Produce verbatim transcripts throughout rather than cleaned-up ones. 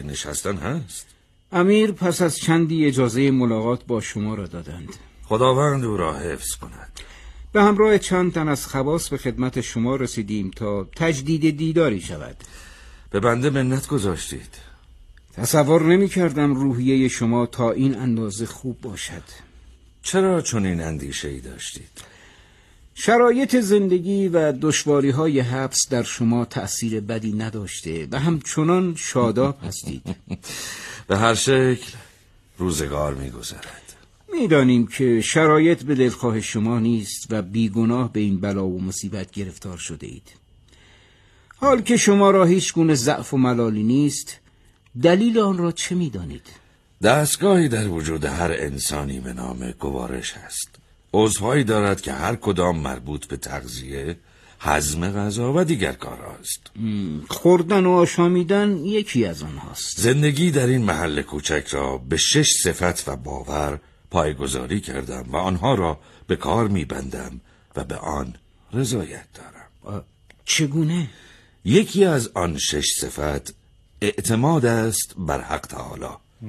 نشستن هست؟ امیر پس از چندی اجازه ملاقات با شما را دادند. خداوند او را حفظ کند. به همراه چند تن از خواص به خدمت شما رسیدیم تا تجدید دیداری شود. به بنده منت گذاشتید. تصور نمی کردم روحیه شما تا این اندازه خوب باشد. چرا چنین اندیشه‌ای داشتید؟ شرایط زندگی و دشواری‌های حبس در شما تأثیر بدی نداشته و همچنان شاداب هستید. به هر شکل روزگار می‌گذرد. می‌دانیم که شرایط به دلخواه شما نیست و بیگناه به این بلا و مصیبت گرفتار شده اید. حال که شما را هیچ گونه ضعف و ملالی نیست، دلیل آن را چه می‌دانید؟ دستگاهی در وجود هر انسانی به نام گوارش هست. عضوهایی دارد که هر کدام مربوط به تغذیه، هضم غذا و دیگر کارهاست. خوردن و آشامیدن یکی از آنهاست. زندگی در این محل کوچک را به شش صفت و باور پایگذاری کردم و آنها را به کار می‌بندم و به آن رضایت دارم. چگونه؟ یکی از آن شش صفت اعتماد است بر حق تعالی.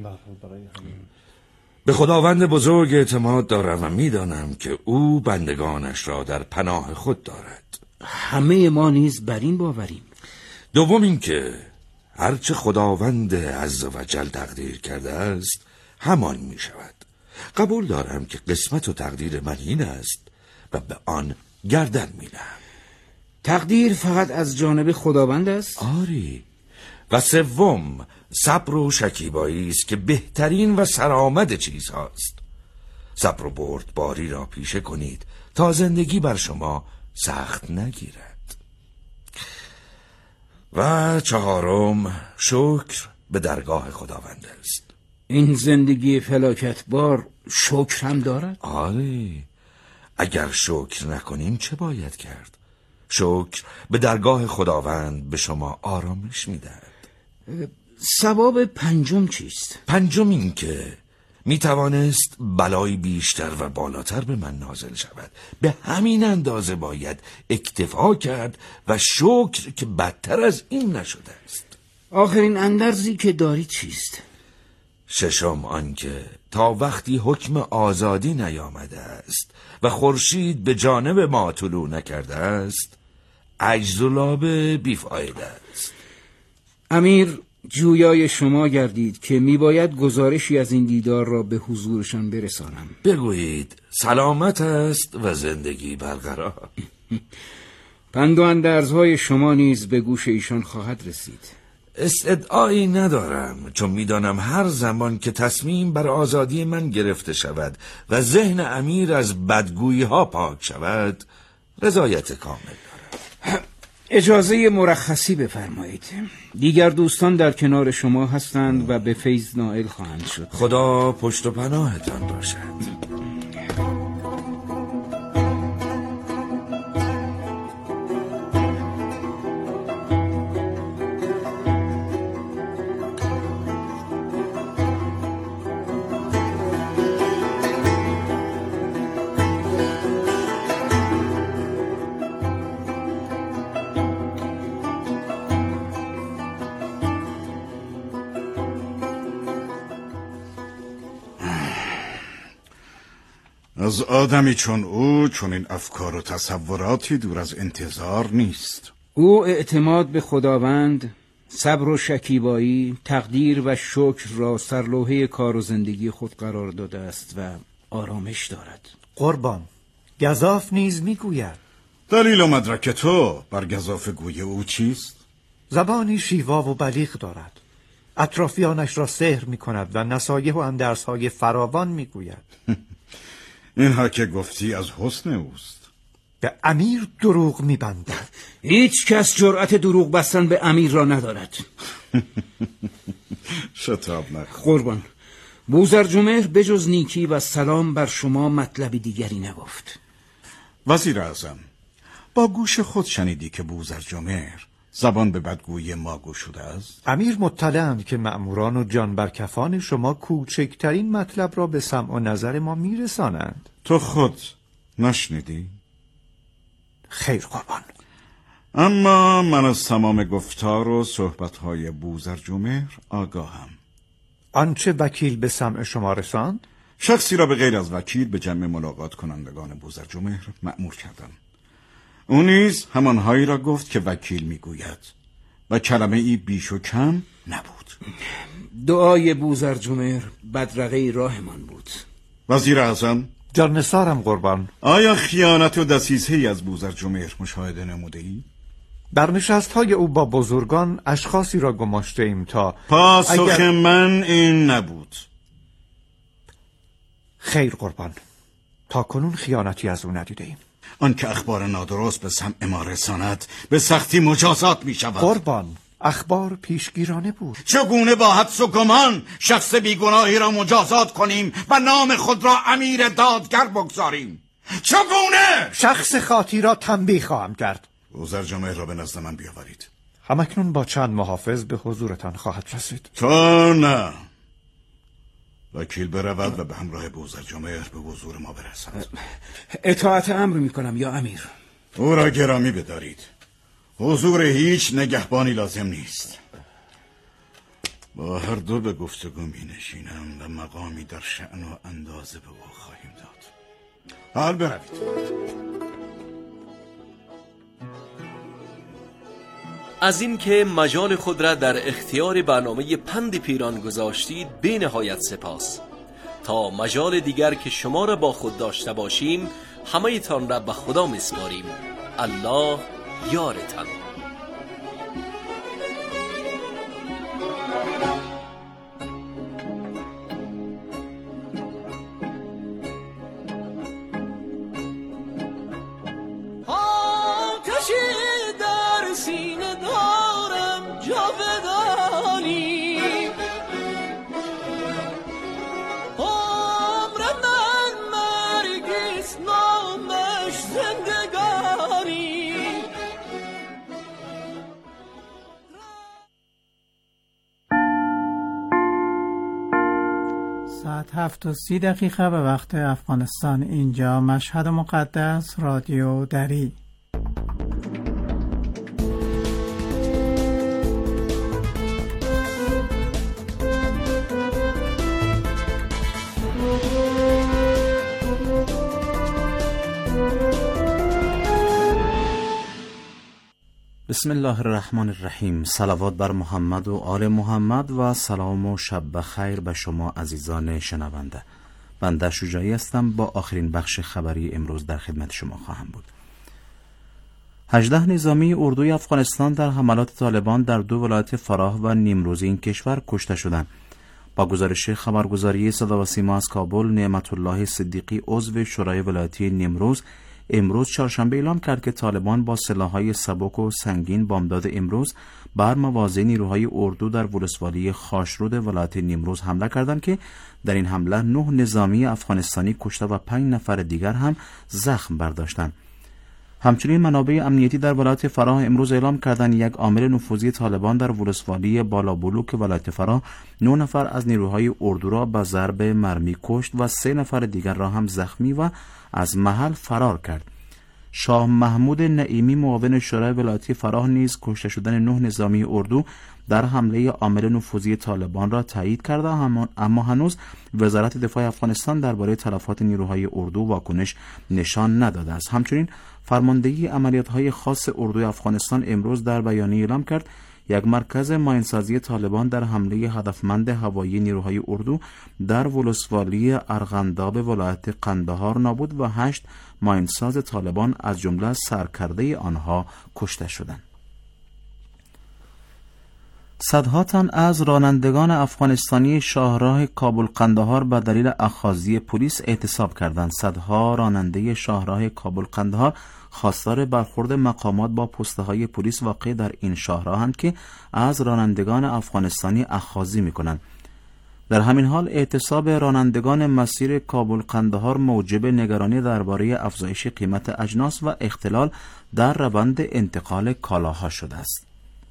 به خداوند بزرگ اعتماد دارم و میدانم که او بندگانش را در پناه خود دارد. همه ما نیز بر این باوریم. دوم این که هرچه خداوند عز و جل تقدیر کرده است همان می شود. قبول دارم که قسمت و تقدیر من این است و به آن گردن می نهم. تقدیر فقط از جانب خداوند است؟ آری. و سوم صبر و شکیبایی است که بهترین و سرآمد چیز هاست. صبر و بردباری را پیشه کنید تا زندگی بر شما سخت نگیرد. و چهارم شکر به درگاه خداوند است. این زندگی فلاکت بار شکر هم دارد؟ آری. اگر شکر نکنیم چه باید کرد؟ شکر به درگاه خداوند به شما آرامش میدهد. ثواب پنجم چیست؟ پنجم این که می توانست بلایی بیشتر و بالاتر به من نازل شود. به همین اندازه باید اکتفا کرد و شکر که بدتر از این نشده است. آخرین اندرزی که داری چیست؟ ششم آن که تا وقتی حکم آزادی نیامده است و خورشید به جانب ما طلوع نکرده است عجز و لابه بیفایده است. امیر جویای شما گردید که میباید گزارشی از این دیدار را به حضورشان برسانم. بگویید سلامت است و زندگی برقرار. پند و اندرزهای شما نیز به گوش ایشان خواهد رسید. استدعایی ندارم، چون میدانم هر زمان که تصمیم بر آزادی من گرفته شود و ذهن امیر از بدگویی ها پاک شود رضایت کامل دارم. اجازه مرخصی بفرمایید. دیگر دوستان در کنار شما هستند و به فیض نائل خواهند شد. خدا پشت و پناهتان باشد. از آدمی چون او چون این افکار و تصوراتی دور از انتظار نیست. او اعتماد به خداوند، صبر و شکیبایی، تقدیر و شکر را سرلوحه کار و زندگی خود قرار داده است و آرامش دارد. قربان، گزاف نیز میگوید. دلیل و مدرک تو بر گزاف گوی او چیست؟ زبانی شیوا و بلیغ دارد. اطرافیانش را سحر میکند و نصایح و اندرسهای فراوان میگوید. اینها که گفتی از حسن اوست. به امیر دروغ میبندد. هیچ کس جرأت دروغ بستن به امیر را ندارد. شتاب نکن. قربان، بوزرجمهر بجز نیکی و سلام بر شما مطلبی دیگری نگفت. وزیر اعظم، با گوش خود شنیدی که بوزرجمهر زبان به بدگویی ما گشوده است؟ امیر مطلعند که مأموران و جانبرکفان شما کوچکترین مطلب را به سمع و نظر ما میرسانند. تو خود نشنیدی؟ خیر قربان. اما من از تمام گفتار و صحبت‌های بوزرجمهر آگاهم. آنچه وکیل به سمع شما رساند؟ شخصی را به غیر از وکیل به جمع ملاقات کنندگان بوزرجمهر مأمور کردم. او نیز همانهایی را گفت که وکیل میگوید و کلمه ای بیش و کم نبود. دعای بوزرجمهر بدرقه راهمان بود. وزیر اعظم، جان نثارم قربان. آیا خیانت و دسیسه‌ای از بوزرجمهر مشاهده نموده ای؟ در نشست‌های او با بزرگان اشخاصی را گماشته ایم تا پاسخ اگر... من این نبود. خیر قربان، تا کنون خیانتی از او ندیده ایم. آن که اخبار نادرست به سمع ما رساند به سختی مجازات می شود. قربان، اخبار پیشگیرانه بود. چگونه با حدس و گمان شخص بیگناهی را مجازات کنیم و نام خود را امیر دادگر بگذاریم؟ چگونه؟ شخص خاطی را تنبیه خواهم کرد. بوزرجمهر را به نزد من بیاورید. همکنون با چند محافظ به حضورتان خواهد رسید. تا نه، وکیل برود و به همراه بوزرجمهر به حضور ما برسد. اطاعت امر میکنم یا امیر. او را گرامی بدارید. حضور هیچ نگهبانی لازم نیست. با هر دو به گفتگو می نشینم و مقامی در شأن و اندازه به او خواهیم داد. حال بروید. از این که مجال خود را در اختیار برنامه پند پیران گذاشتید به نهایت سپاس. تا مجال دیگر که شما را با خود داشته باشیم همه تان را به خدا میسپاریم. الله یارتان. ساعت هفت و سی دقیقه به وقت افغانستان. اینجا مشهد مقدس، رادیو دری. بسم الله الرحمن الرحیم. صلوات بر محمد و آل محمد و سلام و شب بخیر به شما عزیزان شنونده. بنده شجاعی هستم. با آخرین بخش خبری امروز در خدمت شما خواهم بود. هجده نظامی اردوی افغانستان در حملات طالبان در دو ولایت فراه و نیمروز این کشور کشته شدند. با گزارش خبرگزاری صدا و سیما از کابل، نعمت الله صدیقی عضو شورای ولایتی نیمروز امروز چهارشنبه اعلام کرد که طالبان با سلاح‌های سبک و سنگین بامداد امروز بر مواضع نیروهای اردو در ولسوالی خاشرود ولایت نیمروز حمله کردند که در این حمله نه نظامی افغانستانی کشته و پنج نفر دیگر هم زخم برداشتند. همچنین منابع امنیتی در ولایت فراه امروز اعلام کردند یک عامل نفوذی طالبان در ولسوالی بالابلوک ولایت فراه نه نفر از نیروهای اردو را به ضرب مرمی کشت و سه نفر دیگر را هم زخمی و از محل فرار کرد. شاه محمود نعیمی معاون شورای ولایتی فراه نیز کشته شدن نه نظامی اردو در حمله عامل نفوذی طالبان را تایید کرده، اما هنوز وزارت دفاع افغانستان درباره تلفات نیروهای اردو واکنش نشان نداده است. همچنین فرماندهی عملیات‌های خاص اردوی افغانستان امروز در بیانیه اعلام کرد یک مرکز ماینسازی طالبان در حمله هدفمند هوایی نیروهای اردو در ولسوالی ارغنداب ولایت قندهار نابود و هشت ماینساز طالبان از جمله سرکرده آنها کشته شدند. صدها تن از رانندگان افغانستانی شاهراه کابل قندهار به دلیل اخاذی پلیس اعتصاب کردند. صدها راننده شاهراه کابل قندهار خواستار برخورد مقامات با پست‌های پلیس واقع در این شاهراهند که از رانندگان افغانستانی اخاذی می‌کنند. در همین حال اعتصاب رانندگان مسیر کابل قندهار موجب نگرانی درباره افزایش قیمت اجناس و اختلال در روند انتقال کالاها شده است.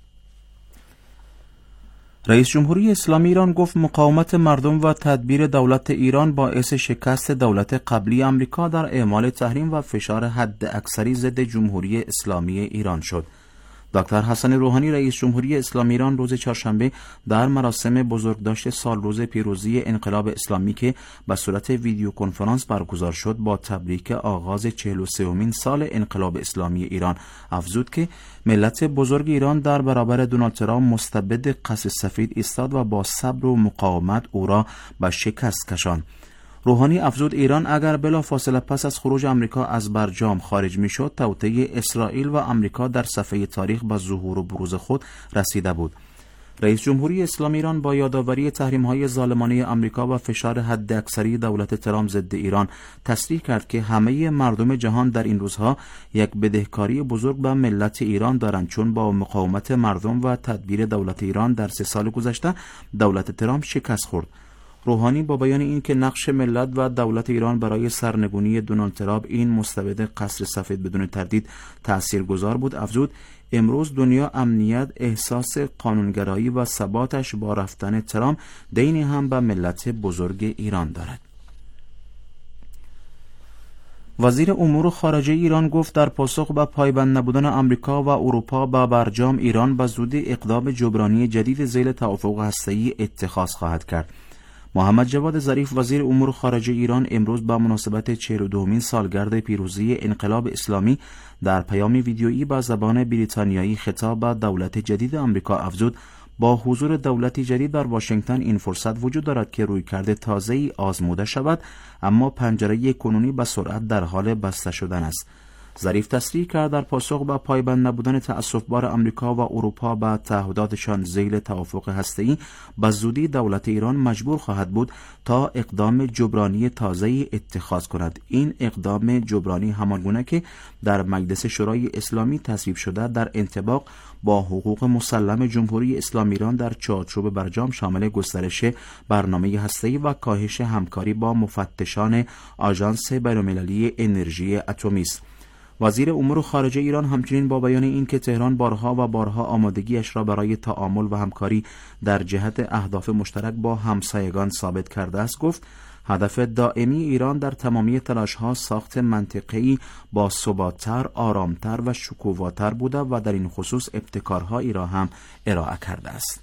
رئیس جمهوری اسلامی ایران گفت مقاومت مردم و تدبیر دولت ایران باعث شکست دولت قبلی آمریکا در اعمال تحریم و فشار حد اکثری ضد جمهوری اسلامی ایران شد. دکتر حسن روحانی رئیس جمهوری اسلامی ایران روز چهارشنبه در مراسم بزرگداشت سال روز پیروزی انقلاب اسلامی که به صورت ویدیو کنفرانس برگزار شد با تبریک آغاز چهل و سومین سال انقلاب اسلامی ایران افزود که ملت بزرگ ایران در برابر دونالد ترامپ مستبد قصر سفید ایستاد و با صبر و مقاومت او را به شکست کشاند. روحانی افزود ایران اگر بلافاصله پس از خروج آمریکا از برجام خارج میشد، توطئه اسرائیل و آمریکا در صفحه تاریخ به ظهور و بروز خود رسیده بود. رئیس جمهوری اسلامی ایران با یادآوری تحریم‌های ظالمانه آمریکا و فشار حداکثری دولت ترامپ ضد ایران تصریح کرد که همه مردم جهان در این روزها یک بدهکاری بزرگ به ملت ایران دارند، چون با مقاومت مردم و تدبیر دولت ایران در سه سال گذشته دولت ترامپ شکست خورد. روحانی با بیان این که نقش ملت و دولت ایران برای سرنگونی دونالد ترامپ این مستبد قصر سفید بدون تردید تاثیرگذار بود افزود امروز دنیا امنیت، احساس قانونگرایی و ثباتش با رفتن ترامپ دینی هم به ملت بزرگ ایران دارد. وزیر امور خارجه ایران گفت در پاسخ به پایبند نبودن آمریکا و اروپا به برجام، ایران به زودی اقدام جبرانی جدید ذیل توافق هسته‌ای اتخاذ خواهد کرد. محمد جواد ظریف وزیر امور خارجه ایران امروز با مناسبت چهل و دومین سالگرد پیروزی انقلاب اسلامی در پیامی ویدیویی با زبان بریتانیایی خطاب به دولت جدید آمریکا افزود با حضور دولتی جدید در واشنگتن این فرصت وجود دارد که رویکرد تازه‌ای آزموده شود، اما پنجره کنونی به سرعت در حال بسته شدن است. ظریف تصریح کرد در پاسخ به پایبند نبودن تأسف‌بار آمریکا و اروپا به تعهداتشان ذیل توافق هسته‌ای، به زودی دولت ایران مجبور خواهد بود تا اقدام جبرانی تازه‌ای اتخاذ کند. این اقدام جبرانی همانگونه که در مجلس شورای اسلامی تصویب شده در انطباق با حقوق مسلم جمهوری اسلامی ایران در چارچوب برجام شامل گسترش برنامه هسته‌ای و کاهش همکاری با مفتشان آژانس بین‌المللی انرژی اتمی است. وزیر امور خارجه ایران همچنین با بیان این که تهران بارها و بارها آمادگیش را برای تعامل و همکاری در جهت اهداف مشترک با همسایگان ثابت کرده است گفت هدف دائمی ایران در تمامی تلاش‌ها ساخت منطقه‌ای با ثبات‌تر، آرام‌تر و شکوفاتر بوده و در این خصوص ابتکارهایی را هم ارائه کرده است.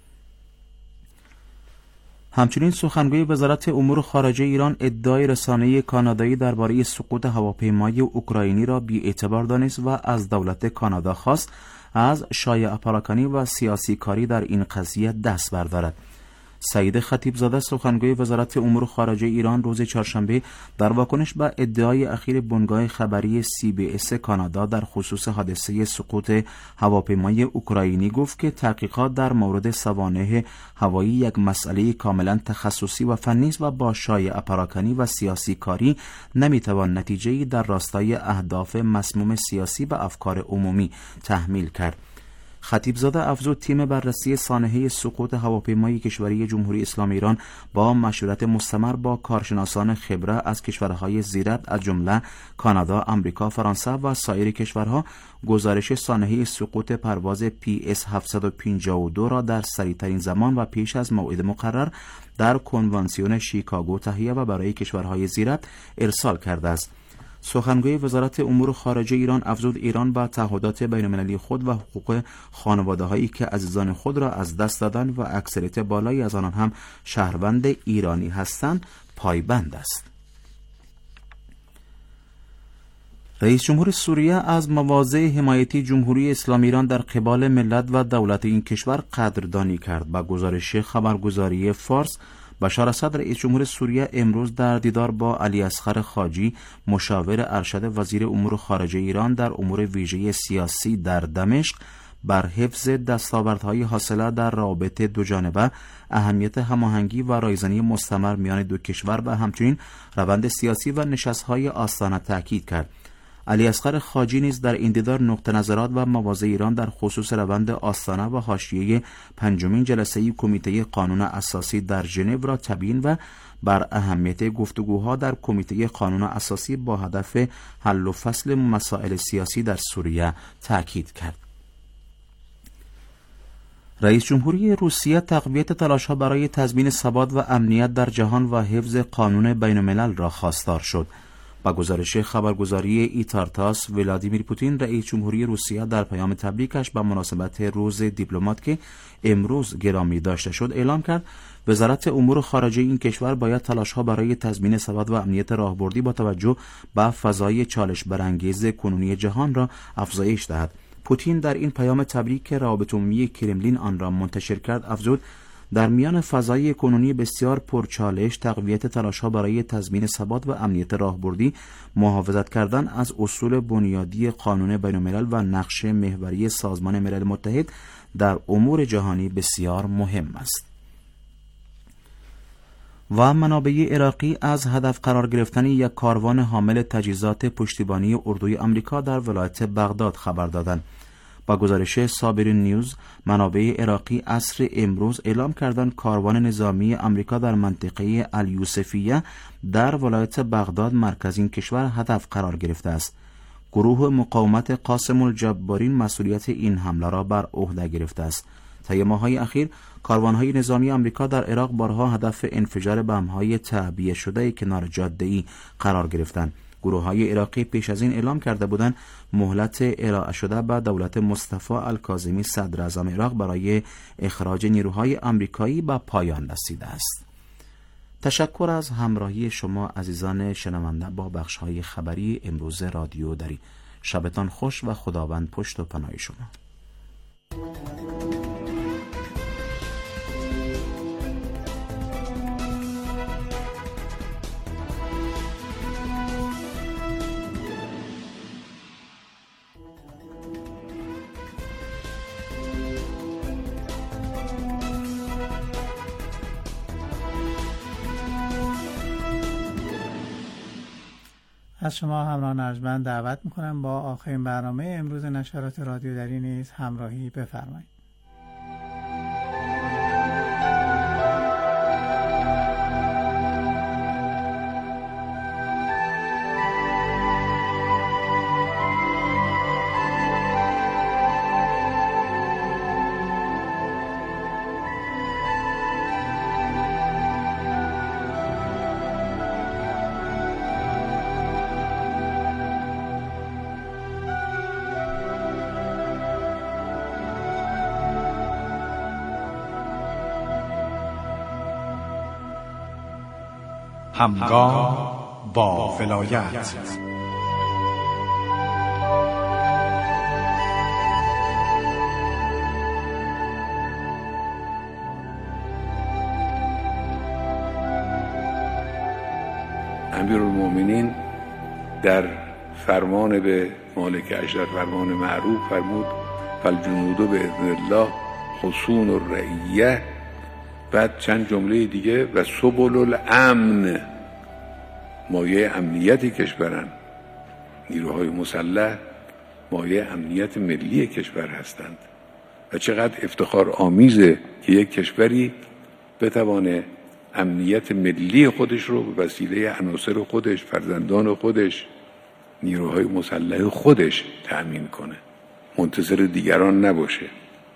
همچنین سخنگوی وزارت امور خارجه ایران ادعای رسانه کانادایی درباره سقوط هواپیمای اوکراینی را بی‌اعتبار دانست و از دولت کانادا خواست از شایعه پراکنی و سیاسی کاری در این قضیه دست بردارد. سعید خطیبزاده سخنگوی وزارت امور خارجه ایران روز چهارشنبه در واکنش به ادعای اخیر بنگاه خبری سی بی اس کانادا در خصوص حادثه سقوط هواپیمای اوکراینی گفت که تحقیقات در مورد سوانح هوایی یک مسئله کاملا تخصصی و فنی است و با شایعه پراکنی و سیاسی کاری نمیتوان نتیجه‌ای در راستای اهداف مسموم سیاسی و افکار عمومی تحمیل کرد. خطیبزاده افزود تیم بررسی سانحه سقوط هواپیمای کشوری جمهوری اسلامی ایران با مشورت مستمر با کارشناسان خبره از کشورهای زیرت از جمله کانادا، آمریکا، فرانسه و سایر کشورها گزارش سانحه سقوط پرواز پی اس هفتصد و پنجاه و دو را در سریعترین زمان و پیش از موعد مقرر در کنوانسیون شیکاگو تهیه و برای کشورهای زیرت ارسال کرده است. سخنگوی وزارت امور خارجه ایران افزود ایران با تعهدات بین‌المللی خود و حقوق خانواده‌هایی که عزیزان خود را از دست دادند و اکثریت بالایی از آنان هم شهروند ایرانی هستند پایبند است. رئیس جمهور سوریه از مواضع حمایتی جمهوری اسلامی ایران در قبال ملت و دولت این کشور قدردانی کرد. با گزارش خبرگزاری فارس، بشار اسد رئیس جمهور سوریه امروز در دیدار با علی اصغر خاجی مشاور ارشد وزیر امور خارجه ایران در امور ویژه سیاسی در دمشق بر حفظ دستاوردهای حاصله در رابطه دو جانبه، اهمیت هماهنگی و رایزنی مستمر میان دو کشور و همچنین روند سیاسی و نشست‌های آستانه تاکید کرد. علی اصغر خاجی نیز در این دیدار نقطه نظرات و مواضع ایران در خصوص روند آستانه و حاشیه پنجمین جلسه کمیته قانون اساسی در ژنو را تبیین و بر اهمیت گفتگوها در کمیته قانون اساسی با هدف حل و فصل مسائل سیاسی در سوریه تاکید کرد. رئیس جمهوری روسیه تقویت تلاش‌ها برای تضمین ثبات و امنیت در جهان و حفظ قانون بین‌الملل را خواستار شد. با گزارش خبرگزاری ایتارتاس، ولادیمیر پوتین رئیس جمهوری روسیه در پیام تبریکش به مناسبت روز دیپلمات که امروز گرامی داشته شد اعلام کرد وزارت امور خارجه این کشور باید تلاش‌ها برای تضمین ثبات و امنیت راهبردی با توجه به فضای چالش برانگیز کنونی جهان را افزایش دهد. پوتین در این پیام تبریک که روابط عمومی کرملین آن را منتشر کرد افزود در میان فضای کنونی بسیار پرچالش تقویت تلاش‌ها برای تضمین ثبات و امنیت راهبردی، محافظت کردن از اصول بنیادی قانون بین‌الملل و نقش محوری سازمان ملل متحد در امور جهانی بسیار مهم است. و منابع عراقی از هدف قرار گرفتن یک کاروان حامل تجهیزات پشتیبانی اردوی آمریکا در ولایت بغداد خبر دادند. با گزارش صابرین نیوز، منابع عراقی عصر امروز اعلام کردند کاروان نظامی آمریکا در منطقه الیوسفیه در ولایت بغداد مرکز این کشور هدف قرار گرفته است. گروه مقاومت قاسم الجبارین مسئولیت این حمله را بر عهده گرفته است. طی ماه‌های اخیر کاروان‌های نظامی آمریکا در عراق بارها هدف انفجار بمب‌های تعبیه شده کنار جاده‌ای قرار گرفتند. گروه‌های عراقی پیش از این اعلام کرده بودند مهلت ارائه شده به دولت مصطفی الکاظمی صدر اعظم عراق برای اخراج نیروهای آمریکایی به پایان رسیده است. تشکر از همراهی شما عزیزان شنونده با بخش‌های خبری امروز رادیو دری. شبتان خوش و خداوند پشت و پناه شما. از شما همراهان ارجمند دعوت میکنم با آخرین برنامه امروز نشرات رادیو دری نیز همراهی بفرمایید. همگام با ولایت. امیرالمومنین در فرمان به مالک اشرف فرمان معروف فرمود فالجنود باذن الله حصون الرعیه. بعد چند جمله دیگه و سبل الامن، مایه امنیت کشورن. نیروهای مسلح مایه امنیت ملی کشور هستند و چقدر افتخار آمیزه که یک کشوری بتوانه امنیت ملی خودش رو به وسیله عناصر خودش، فرزندان خودش، نیروهای مسلح خودش تأمین کنه، منتظر دیگران نباشه.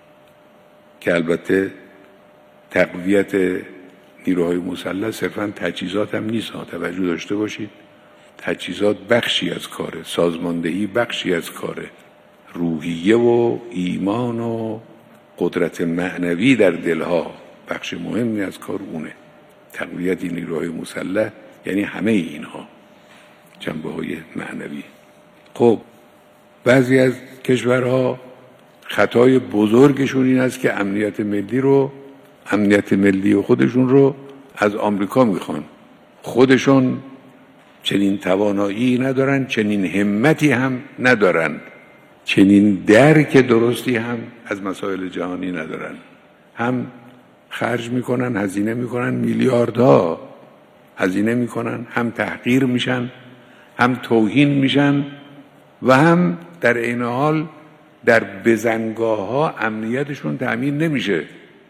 که البته تقویت نیروهای مسلح صرفاً تجهیزات هم نیست. توجه داشته باشید تجهیزات بخشی از کاره، سازماندهی بخشی از کاره، روحیه و ایمان و قدرت معنوی در دلها بخش مهمی از کار اونه. تقویت نیروهای مسلح یعنی همه اینها، جنبه های معنوی. خب بعضی از کشورها خطای بزرگشون این است که امنیت ملی رو امنیت ملی خودشون رو از آمریکا میخوان. خودشون چنین توانایی ندارن، چنین همتی هم ندارن، چنین درک درستی هم از مسائل جهانی ندارن. هم خرج میکنن، هزینه میکنن، میلیاردها هزینه میکنن، هم تحقیر میشن، هم توهین میشن و هم در این حال در بزنگاه ها امنیتشون تأمین نمیشه.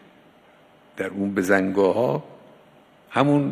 در اون بزنگاه ها همون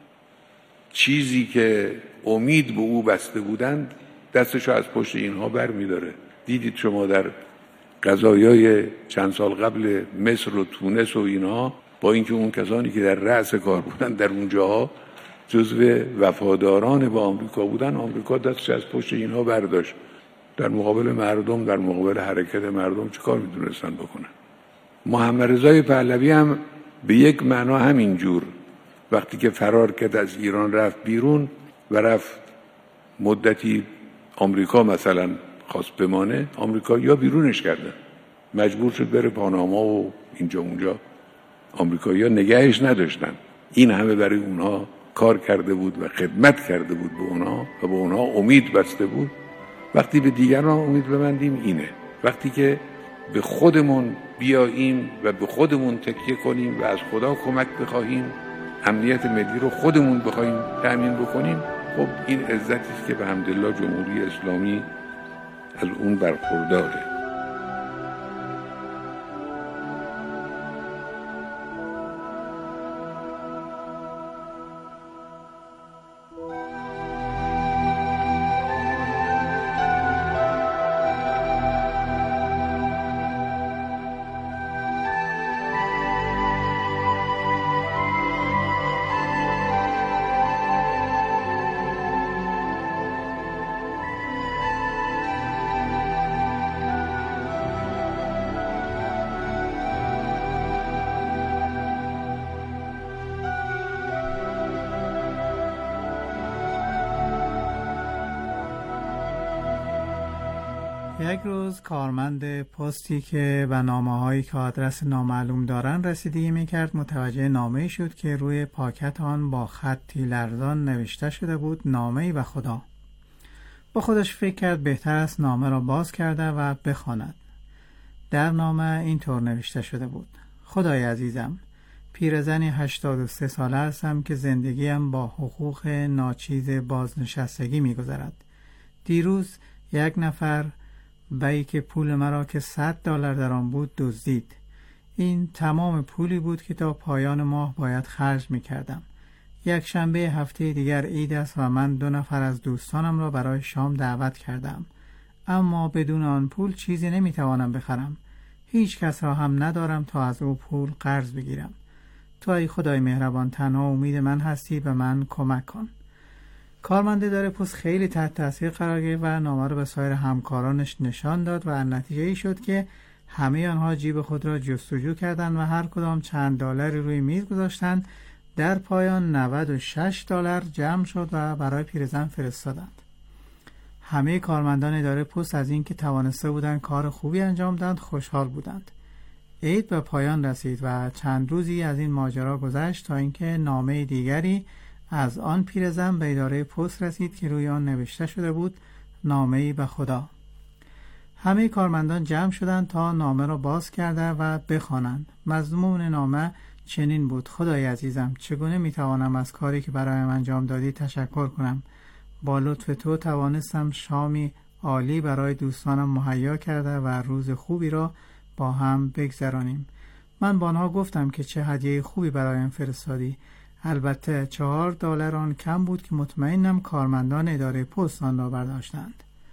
چیزی که امید به او بسته بودند دستشو از پشت اینها بر میداره. دیدید شما در قضایای چند سال قبل مصر و تونس و اینها، با اینکه اون کسانی که در رأس کار بودن در اونجاها جزو وفاداران با آمریکا بودن، آمریکا دستش از پشت اینها برداشت. در مقابل مردم، در مقابل حرکت مردم چه کار میتونستن بکنن؟ محمد رضای پهلوی هم به یک معنا همین جور وقتی که فرار کرد از ایران رفت بیرون و رفت مدتی آمریکا مثلا خواست بمانه، آمریکا یا بیرونش کردن، مجبور شد بره پاناما و اینجا اونجا. آمریکایی‌ها نگهش نداشتن. این همه برای اونها کار کرده بود و خدمت کرده بود به اونها و به اونها امید بسته بود. وقتی به دیگران امید ببندیم اینه، وقتی که به خودمون بیاییم و به خودمون تکیه کنیم و از خدا کمک بخواهیم، امنیت ملی رو خودمون بخوایم تأمین بکنیم، خب این عزتی است که به حمدالله جمهوری اسلامی از اون برخورداره. یک روز کارمند پستی که به نامه‌هایی که آدرس نامعلوم دارن رسیدگی میکرد متوجه نامه‌ای شد که روی پاکت آن با خطی لرزان نوشته شده بود نامه‌ای به خدا. با خودش فکر کرد بهتر است نامه را باز کرده و بخواند. در نامه اینطور نوشته شده بود: خدای عزیزم، پیرزنی هشتاد و سه ساله هستم که زندگیم با حقوق ناچیز بازنشستگی می‌گذرد. دیروز یک نفر بایی که پول مرا که صد دلار در آن بود دزدید. این تمام پولی بود که تا پایان ماه باید خرج می کردم. یک شنبه هفته دیگر عید است و من دو نفر از دوستانم را برای شام دعوت کردم، اما بدون آن پول چیزی نمی توانم بخرم. هیچ کس را هم ندارم تا از او پول قرض بگیرم. تو ای خدای مهربان تنها امید من هستی، به من کمک کن. کارمند اداره پست خیلی تحت تاثیر قرار گرفت و نامه را به سایر همکارانش نشان داد و نتیجه ای شد که همه آنها جیب خود را جستجو کردند و هر کدام چند دلاری روی میز گذاشتند. در پایان نود و شش دلار جمع شد و برای پیرزن فرستادند. همه کارمندان اداره پست از اینکه توانسته بودند کار خوبی انجام دهند خوشحال بودند. عید به پایان رسید و چند روزی از این ماجرا گذشت تا اینکه نامه دیگری از آن پیرزن به اداره پست رسید که روی آن نوشته شده بود نامه‌ای به خدا. همه کارمندان جمع شدند تا نامه را باز کرده و بخوانند. مضمون نامه چنین بود: خدای عزیزم، چگونه میتوانم از کاری که برایم انجام دادی تشکر کنم؟ با لطف تو توانستم شامی عالی برای دوستانم مهیا کرده و روز خوبی را با هم بگذرانیم. من با آنها گفتم که چه هدیه خوبی برایم فرستادی. البته چهار دلار آن کم بود که مطمئنم کارمندان اداره پست آن را برداشتند.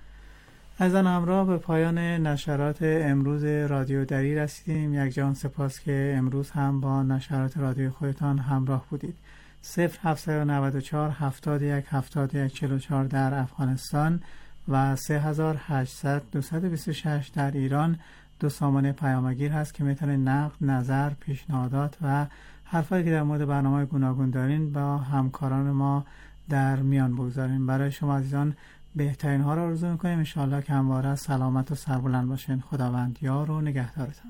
از آن همراه به پایان نشرات امروز رادیو دری رسیدیم. یک جان سپاس که امروز هم با نشرات رادیو خودتان همراه بودید. صفر هفت نه چهار هفتاد و یک هفتاد و یک چهل و چهار در افغانستان و سه هزار و هشتصد دویست و بیست و شش در ایران دو سامانه پیامگیر هست که میتونه نقد، نظر، پیشنهادات و حرفایی که در مورد برنامه گوناگون دارین با همکاران ما در میان بگذارین. برای شما عزیزان بهترین ها را آرزو میکنیم. ان شاءالله که همواره سلامت و سربلند باشین. خداوند یار و نگهدارتان.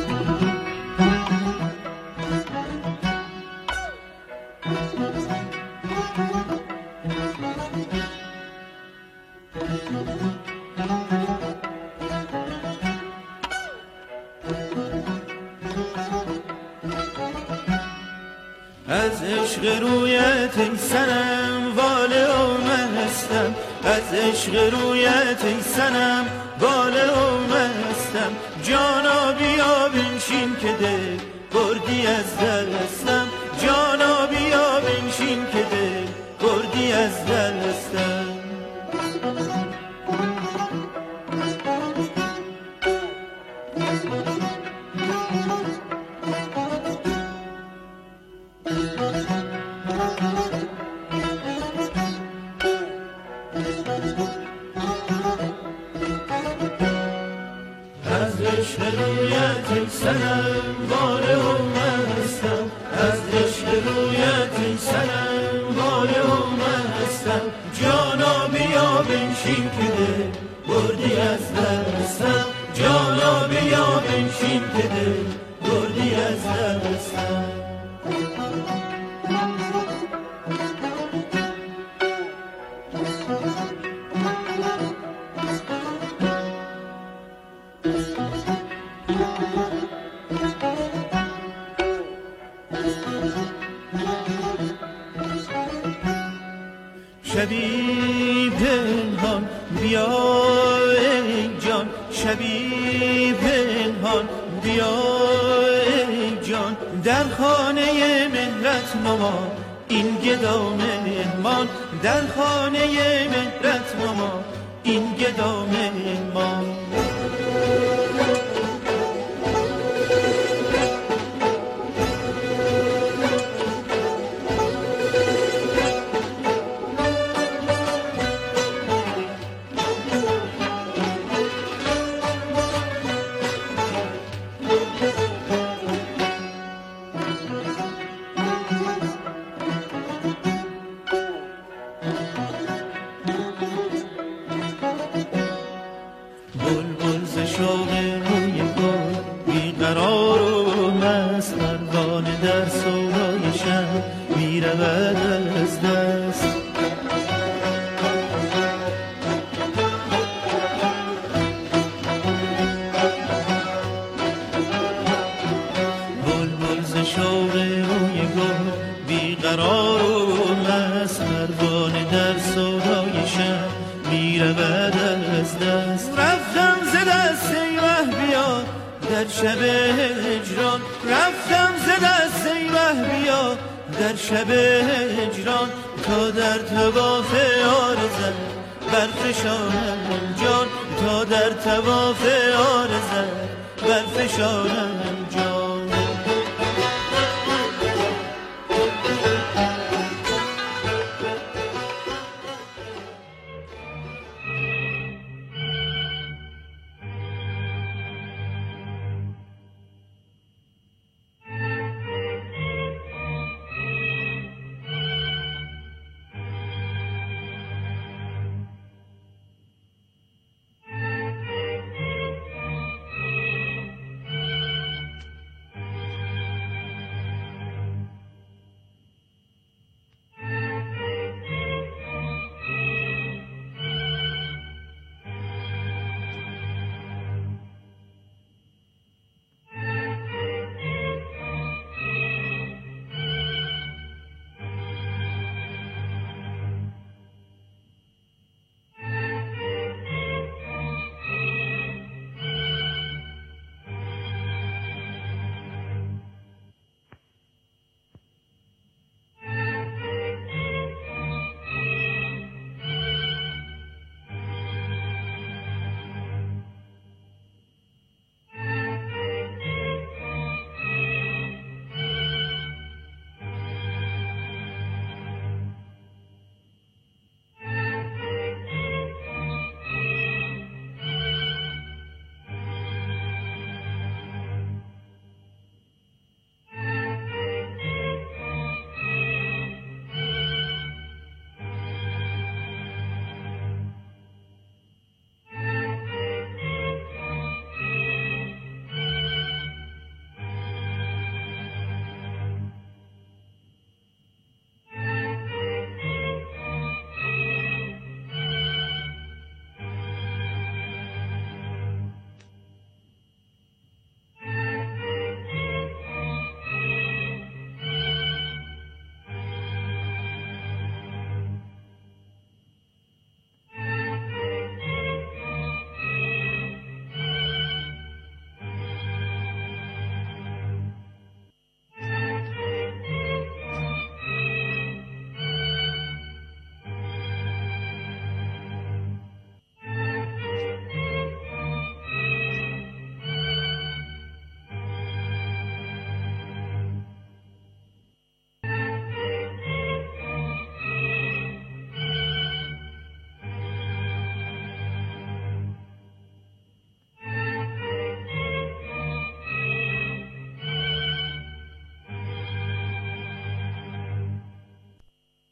از عشق رویت ای سنم واله و مستم، از عشق رویت ای سنم واله و مستم. جانا بیا بنشین که دل بردی از دستم، جانا بیا بنشین که دل بردی از دستم. سنم واله و مستم از عشق رویت ای سنم واله و مستم جانا بیا بنشین که دل بردی از دستم جانا بیا بنشین که دل بردی از دستم شبی پنهان بیا ای جان شبی پنهان بیا ای جان در خانه مهرت نما این گدا مهمان در خانه مهرت نما این گدا مهمان شب هجران رفتم ز دست ای مه بیا در شب هجران تا در طواف آرزت برفشانم جان تا در طواف آرزت برفشانم جان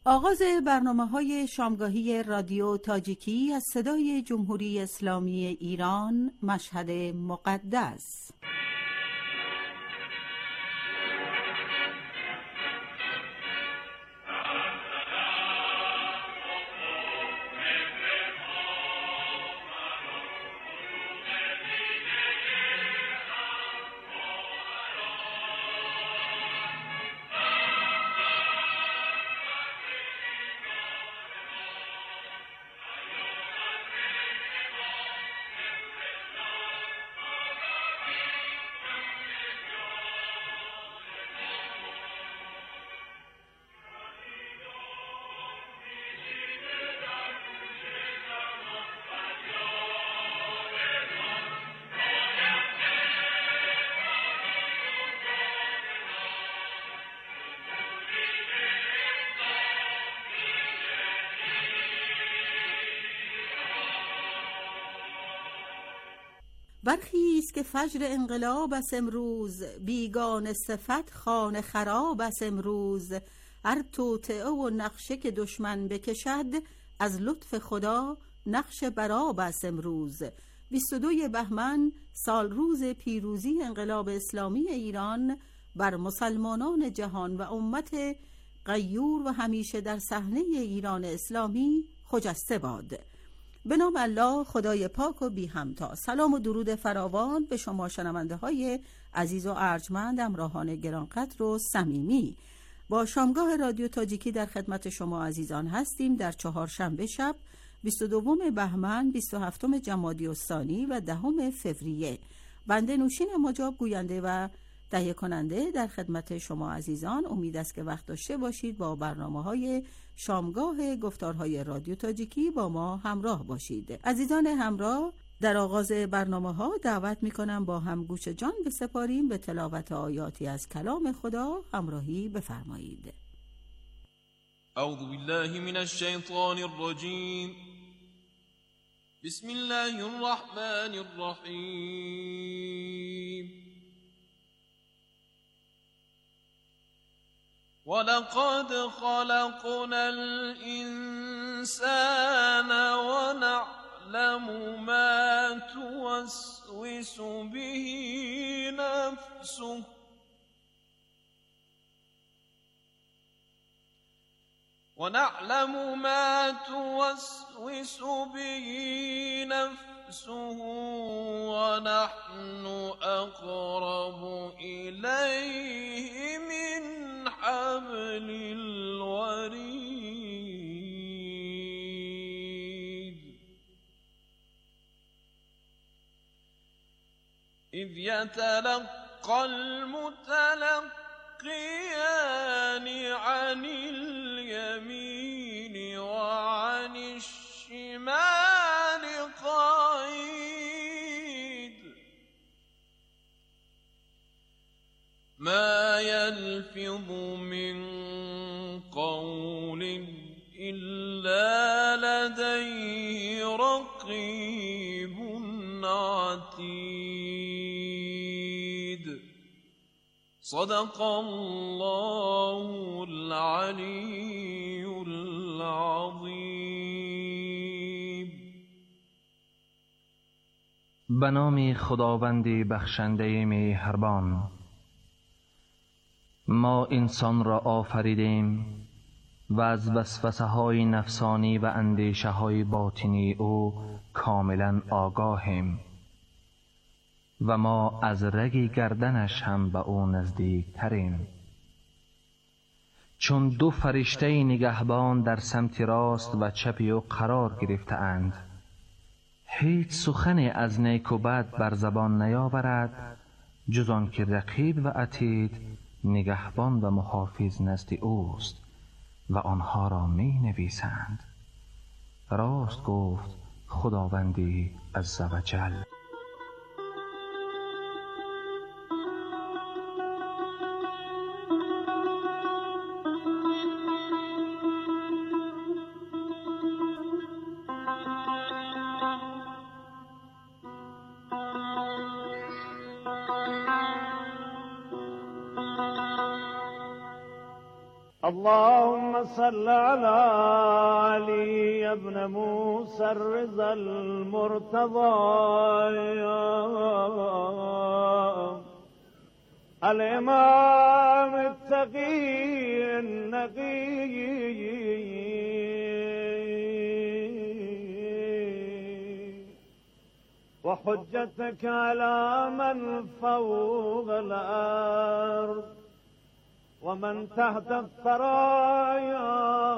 آغاز برنامه‌های شامگاهی رادیو تاجیکی از صدای جمهوری اسلامی ایران، مشهد مقدس. برخیز که فجر انقلاب است امروز، بیگانه صفت خانه خراب است امروز. هر توطئه و نقشه که دشمن بکشد، از لطف خدا نقش براب است امروز. بیست و دوم بهمن سال روز پیروزی انقلاب اسلامی ایران بر مسلمانان جهان و امت غیور و همیشه در صحنه ایران اسلامی خجسته باد. به نام الله خدای پاک و بی همتا. سلام و درود فراوان به شما شنونده های عزیز و ارجمند، همراهان گرانقدر و صمیمی. با شامگاه رادیو تاجیکی در خدمت شما عزیزان هستیم. در چهارشنبه شب بیست و دوم بهمن، بیست و هفتم جمادی الثانی و دهم فوریه، بنده نوشین مجاب گوینده و تهیه کننده در خدمت شما عزیزان. امید است که وقت داشته باشید با برنامه‌های شامگاه گفتارهای رادیو تاجیکی با ما همراه باشید. عزیزان همراه، در آغاز برنامه‌ها دعوت می‌کنم با هم گوش جان بسپاریم به تلاوت آیاتی از کلام خدا. همراهی بفرمایید. اعوذ بالله من الشیطان الرجیم. بسم الله الرحمن الرحیم. وَلَقَدْ خَلَقْنَا الْإِنسَانَ وَنَعْلَمُ مَا تُوَسْوِسُ بِهِ نَفْسُهُ وَنَعْلَمُ مَا تُوَسْوِسُ بِهِ نَفْسُهُ وَنَحْنُ أَقْرَبُ إِلَيْهِ مِنْ حبل الوريد إذ يتلقى المتلقيان عن اليمين وعن الشمال قعيد ما يلفظ من قول إلا لديه رقيب عتيد. صدق الله العلي العظيم. به نام خداوند بخشنده مهربان. ما انسان را آفریدیم و از وسوسه های نفسانی و اندیشه های باطنی او کاملا آگاهیم و ما از رگ گردنش هم به او نزدیک تریم. چون دو فرشته نگهبان در سمت راست و چپ او قرار گرفته اند، هیچ سخن از نیک و بد بر زبان نیاورد جز آن که رقیب و عتید نگهبان و محافظ نزد اوست و آنها را می نویسند. راست گفت خداوندی عزوجل. اللهم صل على علي ابن موسى الرضا المرتضى الإمام التقي النقي وحجتك على من فوق الأرض ومن تحت الثرايا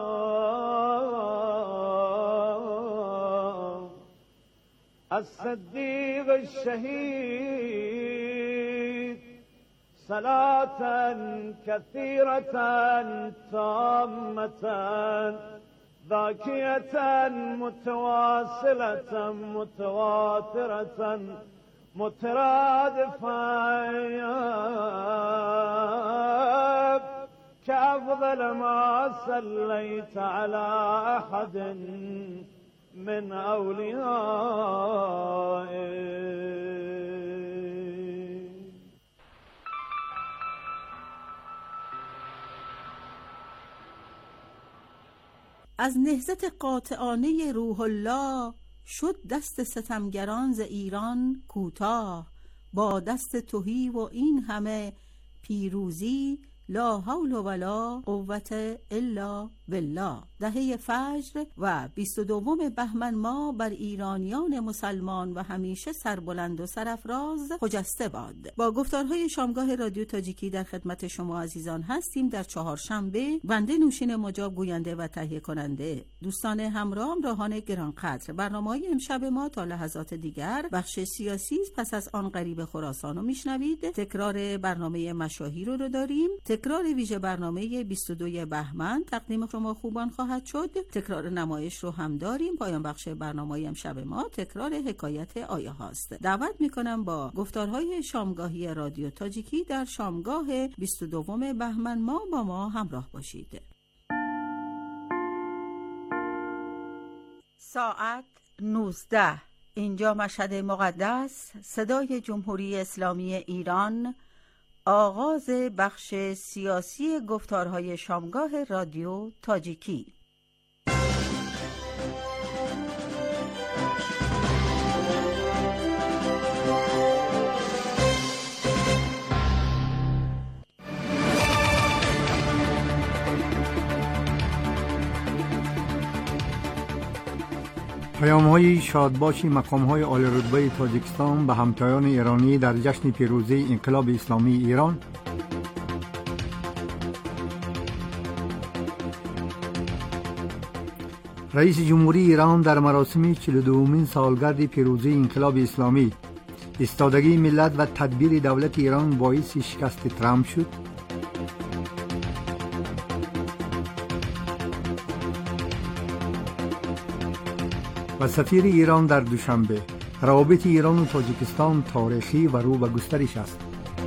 الصديق الشهيد صلاة كثيرة تامة ذاكية متواصلة متواترة مترادفة كأفضل ما صليت على أحد من أوليائك. از نهضت قاطعانه روح الله شد دست ستمگران ز ایران کوتاه، با دست تهی و این همه پیروزی لا حول ولا قوة الا بالله. دهه فجر و بیست و دوم بهمن ما بر ایرانیان مسلمان و همیشه سربلند و سرافراز خجسته باد. با گفتارهای شامگاه رادیو تاجیکی در خدمت شما عزیزان هستیم. در چهارشنبه بنده نوشین مجاب گوینده و تهیه کننده، دوستان همراه همراهان گرانقدر، برنامه‌های امشب ما تا لحظات دیگر بخش سیاسی پس از آن غریب خراسان رو میشنوید. تکرار برنامه مشاهیر رو, رو داریم. تکرار ویژه برنامه بیست و دو بهمن تقدیم شما خوبان خواهد شد. تکرار نمایش رو هم داریم. پایان بخش برنامه امشب ما تکرار حکایت آیه هاست. دعوت میکنم با گفتارهای شامگاهی رادیو تاجیکی در شامگاه بیست و دو بهمن ما با ما همراه باشید. ساعت نوزده، اینجا مشهد مقدس، صدای جمهوری اسلامی ایران، آغاز بخش سیاسی گفتارهای شامگاه رادیو تاجیکی. پیام‌های شادباشی مقام‌های عالی‌رتبه تاجیکستان به همتایان ایرانی در جشن پیروزی انقلاب اسلامی ایران. رئیس جمهوری ایران در مراسم چهل و دومین سالگرد پیروزی انقلاب اسلامی، ایستادگی ملت و تدبیر دولت ایران باعث شکست ترامپ شد. و سفیر ایران در دوشنبه، روابط ایران و تاجیکستان تاریخی و رو به گسترش است.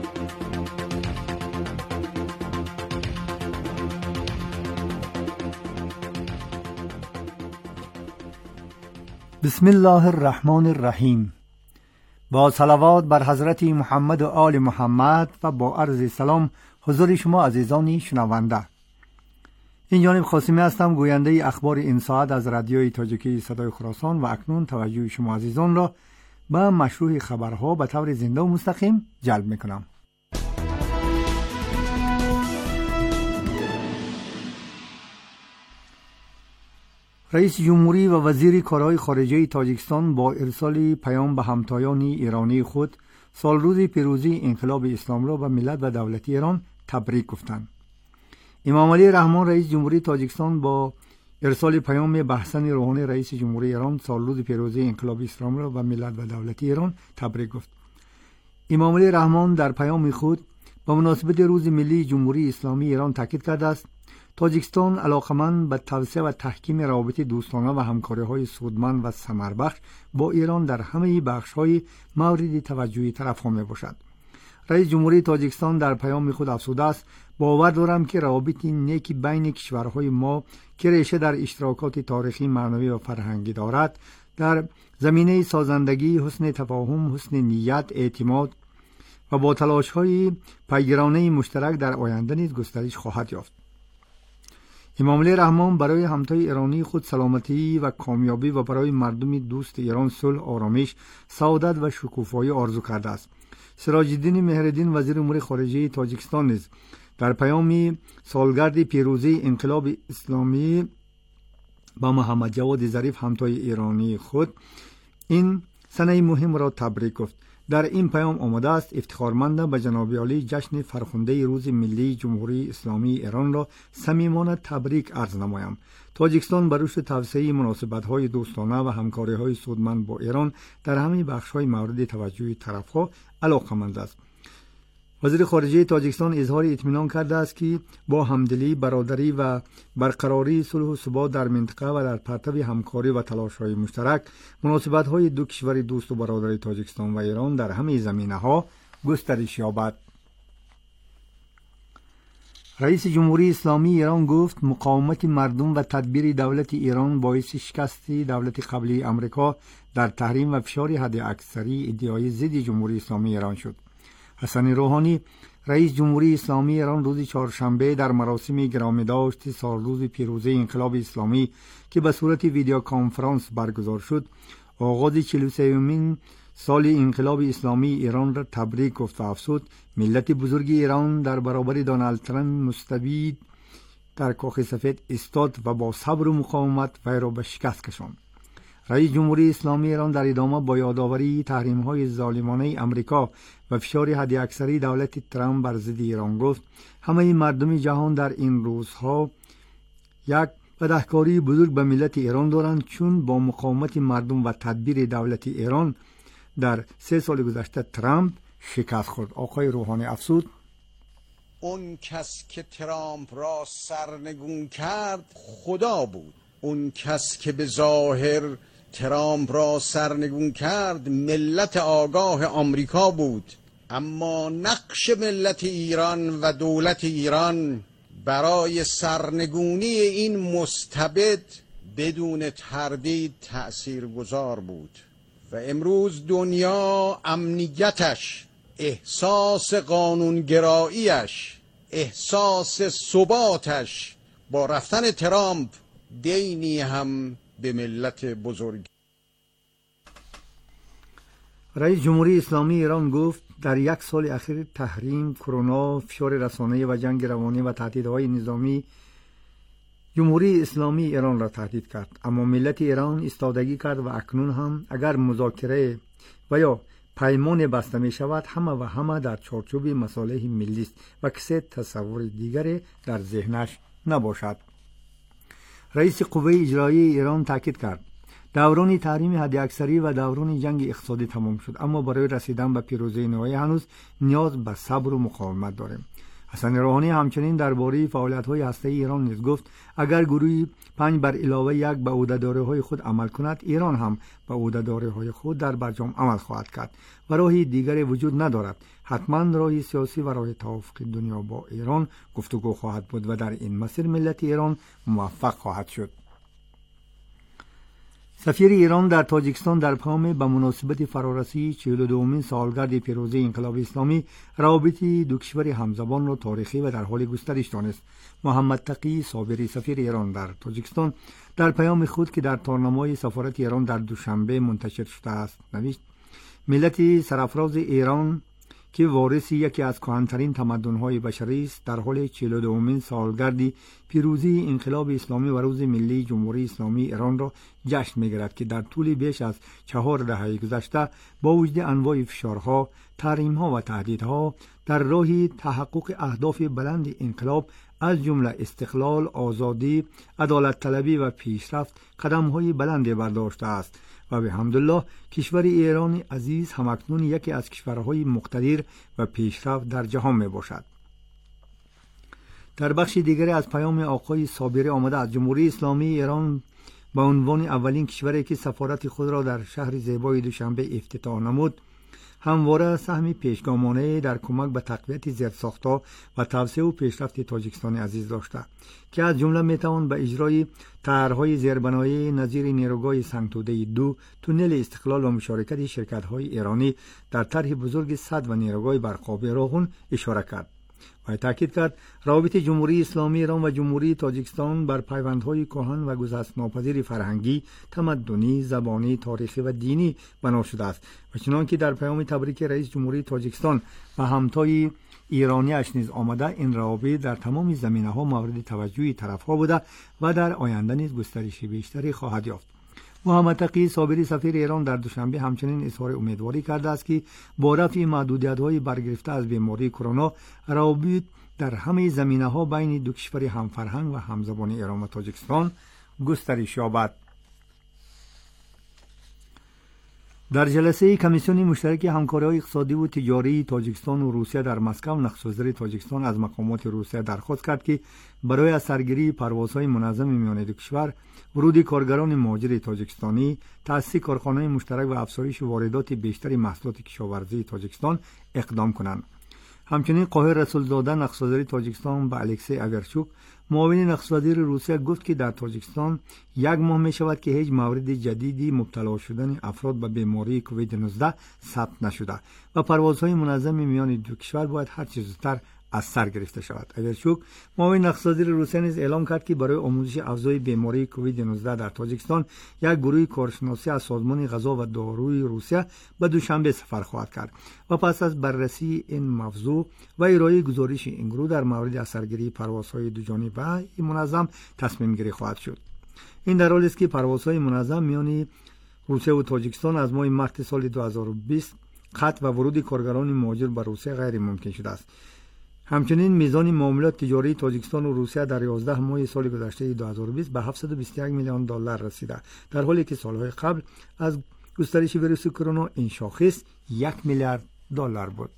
بسم الله الرحمن الرحیم. با صلوات بر حضرت محمد و آل محمد و با عرض سلام حضور شما عزیزان شنونده. این جانب خاصمی هستم، گوینده اخبار این ساعت از رادیوی تاجیکی صدای خراسان، و اکنون توجه شما عزیزان را به مشروع خبرها به طور زنده و مستقیم جلب میکنم. رئیس جمهوری و وزیر کارهای خارجه تاجیکستان با ارسال پیام به همتایان ایرانی خود سال روز پیروزی انقلاب اسلام را به ملت و دولت ایران تبریک گفتند. امام علی رحمان رئیس جمهوری تاجیکستان با ارسال پیام به حسن روحانی رئیس جمهوری ایران سال روز پیروزی انقلاب اسلام را به ملت و دولت ایران تبریک گفت. امام علی رحمان در پیام خود به مناسبت روز ملی جمهوری اسلامی ایران تاکید کرده است تاجیکستان علاقمند به توسعه و تحکیم روابط دوستانه و همکاری‌های سودمند و ثمربخش با ایران در همه بخش‌های مورد توجه طرف‌ها میباشد. رئیس جمهوری تاجیکستان در پیام خود افزوده است باور دارم که روابط نیک بین کشورهای ما که ریشه در اشتراکات تاریخی، معنوی و فرهنگی دارد، در زمینه سازندگی، حسن تفاهم، حسن نیت، اعتماد و با تلاش‌های پیگیرانه مشترک در آینده نیز گسترش خواهد یافت. امامعلی رحمان برای همتای ایرانی خود سلامتی و کامیابی و برای مردم دوست ایران صلح، آرامش، سعادت و شکوفایی آرزو کرده است. سراج الدین مهرالدین وزیر امور خارجه تاجیکستان نیز در پیام سالگرد پیروزی انقلاب اسلامی با محمد جواد ظریف همتای ایرانی خود این سنه مهم را تبریک گفت. در این پیام آمده است: افتخارمندم به جناب عالی جشن فرخنده روز ملی جمهوری اسلامی ایران را صمیمانه تبریک عرض نمایم. تاجیکستان بر رشد توسعه مناسبت‌های دوستانه و همکاری‌های سودمند با ایران در همه بخش‌های مورد توجه طرف‌ها علاقه‌مند است. وزیر خارجه تاجیکستان اظهار اطمینان کرده است که با همدلی، برادری و برقراری صلح و ثبات در منطقه و در پرتو همکاری و تلاش‌های مشترک، مناسبت‌های دو کشور دوست و برادر تاجیکستان و ایران در همه زمینه‌ها گسترش یابد. رئیس جمهوری اسلامی ایران گفت مقاومت مردم و تدبیر دولت ایران باعث شکست دولت قبلی آمریکا در تحریم و فشار حداکثری ادعای ضد جمهوری اسلامی ایران شد. حسن روحانی رئیس جمهوری اسلامی ایران روز چهارشنبه در مراسم گرامیداشت سالروز پیروزی انقلاب اسلامی که به صورت ویدیو کانفرانس برگزار شد، آغاز چهل و سومین سال انقلاب اسلامی ایران را تبریک گفت و افزود ملت بزرگ ایران در برابر دونالد ترامپ مستبد در کاخ سفید ایستاد و با صبر و مقاومت وی را به شکست کشاند. رئیس جمهوری اسلامی ایران در ادامه با یادآوری تحریم‌های ظالمانه امریکا و فشار حداکثری دولت ترامپ بر ضد ایران گفت همه مردم جهان در این روزها یک بدهکاری بزرگ به ملت ایران دارند، چون با مقاومت مردم و تدبیر دولت ایران در سه سال گذشته ترامپ شکست خورد. آقای روحانی افزود اون کس که ترامپ را سرنگون کرد خدا بود. اون کس که به ظاهر ترامپ را سرنگون کرد ملت آگاه آمریکا بود، اما نقش ملت ایران و دولت ایران برای سرنگونی این مستبد بدون تردید تأثیرگذار بود و امروز دنیا امنیتش، احساس قانونگراییش، احساس ثباتش با رفتن ترامپ دینی هم به ملت بزرگ. رئیس جمهوری اسلامی ایران گفت در یک سال اخیر تحریم، کرونا، فشار رسانه‌ای و جنگ روانی و تهدیدهای نظامی جمهوری اسلامی ایران را تهدید کرد، اما ملت ایران ایستادگی کرد و اکنون هم اگر مذاکره و یا پیمان بسته می شود همه و همه در چارچوب مصالح ملی است و کسی تصور دیگری در ذهنش نباشد. رئیس قوه اجرایی ایران تاکید کرد دوران تحریم حداکثری و دوران جنگ اقتصادی تمام شد، اما برای رسیدن به پیروزی نهایی هنوز نیاز به صبر و مقاومت داریم. حسن روحانی همچنین درباره فعالیت‌های هسته‌ای ایران نیز گفت اگر گروهی پنج بر علاوه یک به عهده‌داری‌های خود عمل کند، ایران هم به عهده‌داری‌های خود در برجام عمل خواهد کرد و راهی دیگری وجود ندارد. حتما راه سیاسی و راه توافق دنیا با ایران گفتگو خواهد بود و در این مسیر ملت ایران موفق خواهد شد. سفیر ایران در تاجیکستان در پیام به مناسبت فرارسی چهل و دومین سالگرد پیروزی انقلاب اسلامی روابط دو کشور همزبان را تاریخی و در حال گسترش دانست. محمد تقی صابری سفیر ایران در تاجیکستان در پیام خود که در تارنمای سفارت ایران در دوشنبه منتشر شده است نوشت ملت سرافراز ایران که وارث یکی از کهن‌ترین تمدن‌های بشری است در حال چهل و دومین سالگرد پیروزی انقلاب اسلامی و روز ملی جمهوری اسلامی ایران را جشن می‌گیرد که در طول بیش از چهار دهه گذشته با وجود انواع فشارها، تحریم‌ها و تهدیدها در راه تحقق اهداف بلند انقلاب از جمله استقلال، آزادی، عدالت طلبی و پیشرفت قدم‌های بلندی برداشته است و به حمدالله کشور ایران عزیز همکنون یکی از کشورهای مقتدر و پیشرفت در جهان می باشد. در بخش دیگری از پیام آقای صابری آمده از جمهوری اسلامی ایران به عنوان اولین کشوری که سفارت خود را در شهر زیبای دوشنبه افتتاح نمود، همواره سهم پیشگامانه در کمک به تقویت زیرساخت‌ها و توسعه و پیشرفت تاجیکستان عزیز داشته که از جمله میتوان به اجرای طرح‌های زیربنایی نظیر نیروگاه سنگ‌توده دو، تونل استقلال و مشارکت شرکت‌های ایرانی در طرح بزرگ سد و نیروگاه برقابی راهون اشاره کرد. و تاکید کرد روابط جمهوری اسلامی ایران و جمهوری تاجیکستان بر پیوندهای کهن و گسست‌ناپذیر فرهنگی، تمدنی، زبانی، تاریخی و دینی بنا شده است و چنانکه در پیام تبریک رئیس جمهوری تاجیکستان و همتای ایرانی اش نیز آمده، این روابط در تمام زمینه‌ها مورد توجه طرف‌ها بوده و در آینده نیز گسترش بیشتری خواهد یافت. محمد تقی صابری سفیر ایران در دوشنبه همچنین اظهار امیدواری کرده است که با رفع محدودیت‌های برگرفته از بیماری کرونا، روابط در همه زمینه‌ها بین دو کشور همفرهنگ و همزبان ایران و تاجیکستان گسترش یابد. در جلسه کمیسیون مشترک همکاری اقتصادی و تجاری تاجیکستان و روسیه در مسکو، نخست وزیر تاجیکستان از مقامات روسیه درخواست کرد که برای از سرگیری پروازهای منظم میان دو کشور، ورود کارگران مهاجر تاجیکستانی، تأسیس کارخانه‌های مشترک و افزایش واردات بیشتری محصولات کشاورزی تاجیکستان اقدام کنند. همچنین قاهر رسولزاده نخست وزیر تاجیکستان به الکسی اورچوک معاون نخست وزیر روسیه گفت که در تاجیکستان یک ماه می شود که هیچ مورد جدیدی مبتلا شدن افراد به بیماری کووید نوزده ثبت نشده و پروازهای منظم میان دو کشور باید هر چه زودتر از سر گرفته شود. اورچوک معاون نخست وزیر روسیه نیز اعلام کرد که برای آموزش افزای بیماری کووید نوزده در تاجیکستان یک گروه کارشناسی از سازمان غذا و داروی روسیه به دوشنبه سفر خواهد کرد و پس از بررسی این موضوع و ارائه گزارش این گروه در مورد اثرگیری پروازهای دوجانبه و منظم تصمیم گیری خواهد شد. این در حالی است که پروازهای منظم میان روسیه و تاجیکستان از ماه مارس سال دو هزار و بیست قطع و ورود کارگران مهاجر به روسیه غیر ممکن شده است. همچنین میزان معاملات تجاری تاجیکستان و روسیه در یازده ماه سال گذشته دو هزار و بیست به هفتصد و بیست و یک میلیون دلار رسیده، در حالی که سالهای قبل از گسترش ویروس کرونا این شاخص یک میلیارد دلار بود.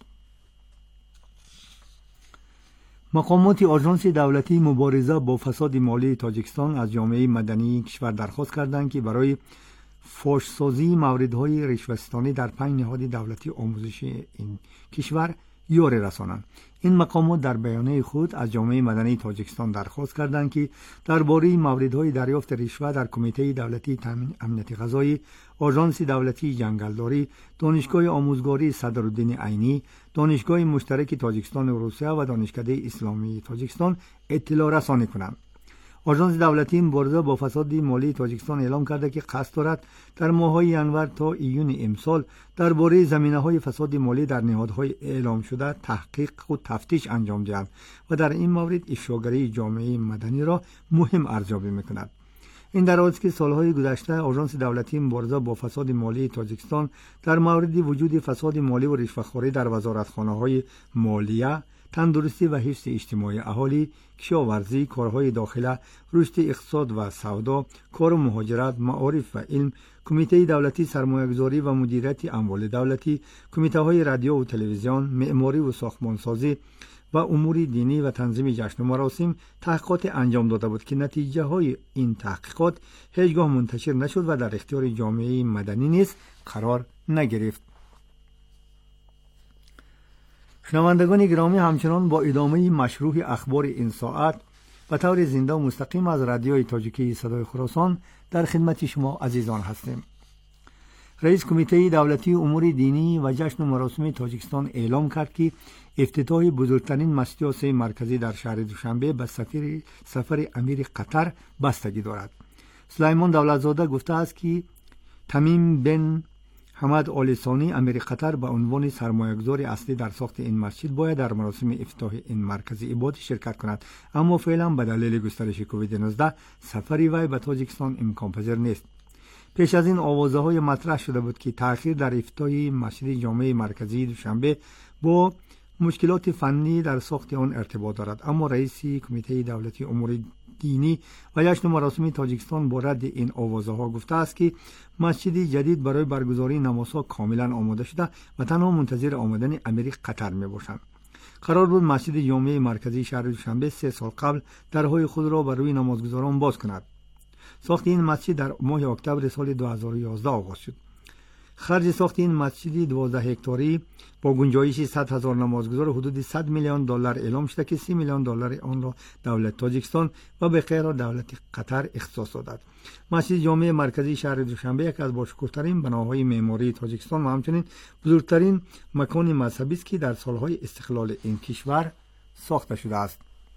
مقامات آژانس دولتی مبارزه با فساد مالی تاجیکستان از جامعه مدنی کشور درخواست کردند که برای فاشسازی موردهای رشوه‌ستانی در پنج نهاد دولتی آموزش این کشور یاری رسانند. این مقامات در بیانیه خود از جامعه مدنی تاجیکستان درخواست کردند که درباره موردهای دریافت رشوه در کمیته دولتی تامین امنیت غذایی، آژانس دولتی جنگلداری، دانشگاه آموزگاری صدرالدین عینی، دانشگاه مشترک تاجیکستان و روسیه و دانشکده اسلامی تاجیکستان اطلاع رسانی کنند. آژانس دولتی مبارزه با فساد مالی تاجیکستان اعلام کرده که قصد دارد در ماه‌های ینور تا ایون امسال درباره زمینه‌های فساد مالی در نهادهای اعلام شده تحقیق و تفتیش انجام دهند و در این مورد افشاگری جامعه مدنی را مهم ارزیابی می‌کند. این در حالی است که سالهای گذشته آژانس دولتی مبارزه با فساد مالی تاجیکستان در مورد وجود فساد مالی و رشوه‌خوری در وزارتخانه‌های مالیه، تندرستی و حفظ اجتماعی اهالی، کشاورزی، کارهای داخله، رشد اقتصاد و سودا، کار و مهاجرت، معارف و علم، کمیته دولتی سرمایه‌گذاری و مدیریت اموال دولتی، کمیته‌های رادیو و تلویزیون، معماری و ساختمانسازی و امور دینی و تنظیم جشن و مراسم تحقیقات انجام داده بود که نتیجه های این تحقیقات هیچگاه منتشر نشد و در اختیار جامعه مدنی نیز قرار نگرفت. شنوندگان گرامی، همچنان با ادامه مشروع اخبار این ساعت و طور زنده و مستقیم از رادیوی تاجیکی صدای خراسان در خدمت شما عزیزان هستیم. رئیس کمیته دولتی امور دینی و جشن و مراسم تاجیکستان اعلام کرد که افتتاح بزرگترین مسجد سه مرکزی در شهر دوشنبه به سفر سفر امیر قطر بستگی دارد. سلیمان دولتزاده گفته است که تمیم بن حمد آل ثانی امیر قطر به عنوان سرمایه‌گذار اصلی در ساخت این مسجد باید در مراسم افتتاح این مرکز عبادت شرکت کند، اما فعلا به دلیل گسترش کووید نوزده سفری وی به تاجیکستان امکان پذیر نیست. پیش از این آوازه‌های مطرح شده بود که تأخیر در افتتاح مسجد جامع مرکزی دوشنبه با مشکلات فنی در ساخت آن ارتباط دارد، اما رئیس کمیته دولتی امور دینی و جشن و مراسم تاجیکستان با رد این آوازه‌ها گفته است که مسجد جدید برای برگزاری نمازها کاملا آماده شده و تنها منتظر آمدن امیر قطر میباشند. قرار بود مسجد جامع مرکزی شهر دوشنبه سه سال قبل درهای خود را بر روی نمازگزاران باز کند. ساخت این مسجد در ماه اکتبر سال دو هزار و یازده آغاز شد. خرج ساخت این مسجد دوازده هکتاری با گنجایش صد هزار نمازگزار حدود صد میلیون دلار اعلام شده که سی میلیون دلار آن را دولت تاجیکستان و بقیه را دولت قطر اختصاص داد. مسجد جامع مرکزی شهر دوشنبه یکی از باشکوه‌ترین بناهای معماری تاجیکستان و همچنین بزرگترین مکان مذهبی است که در سالهای استقلال این کشور ساخته شده است.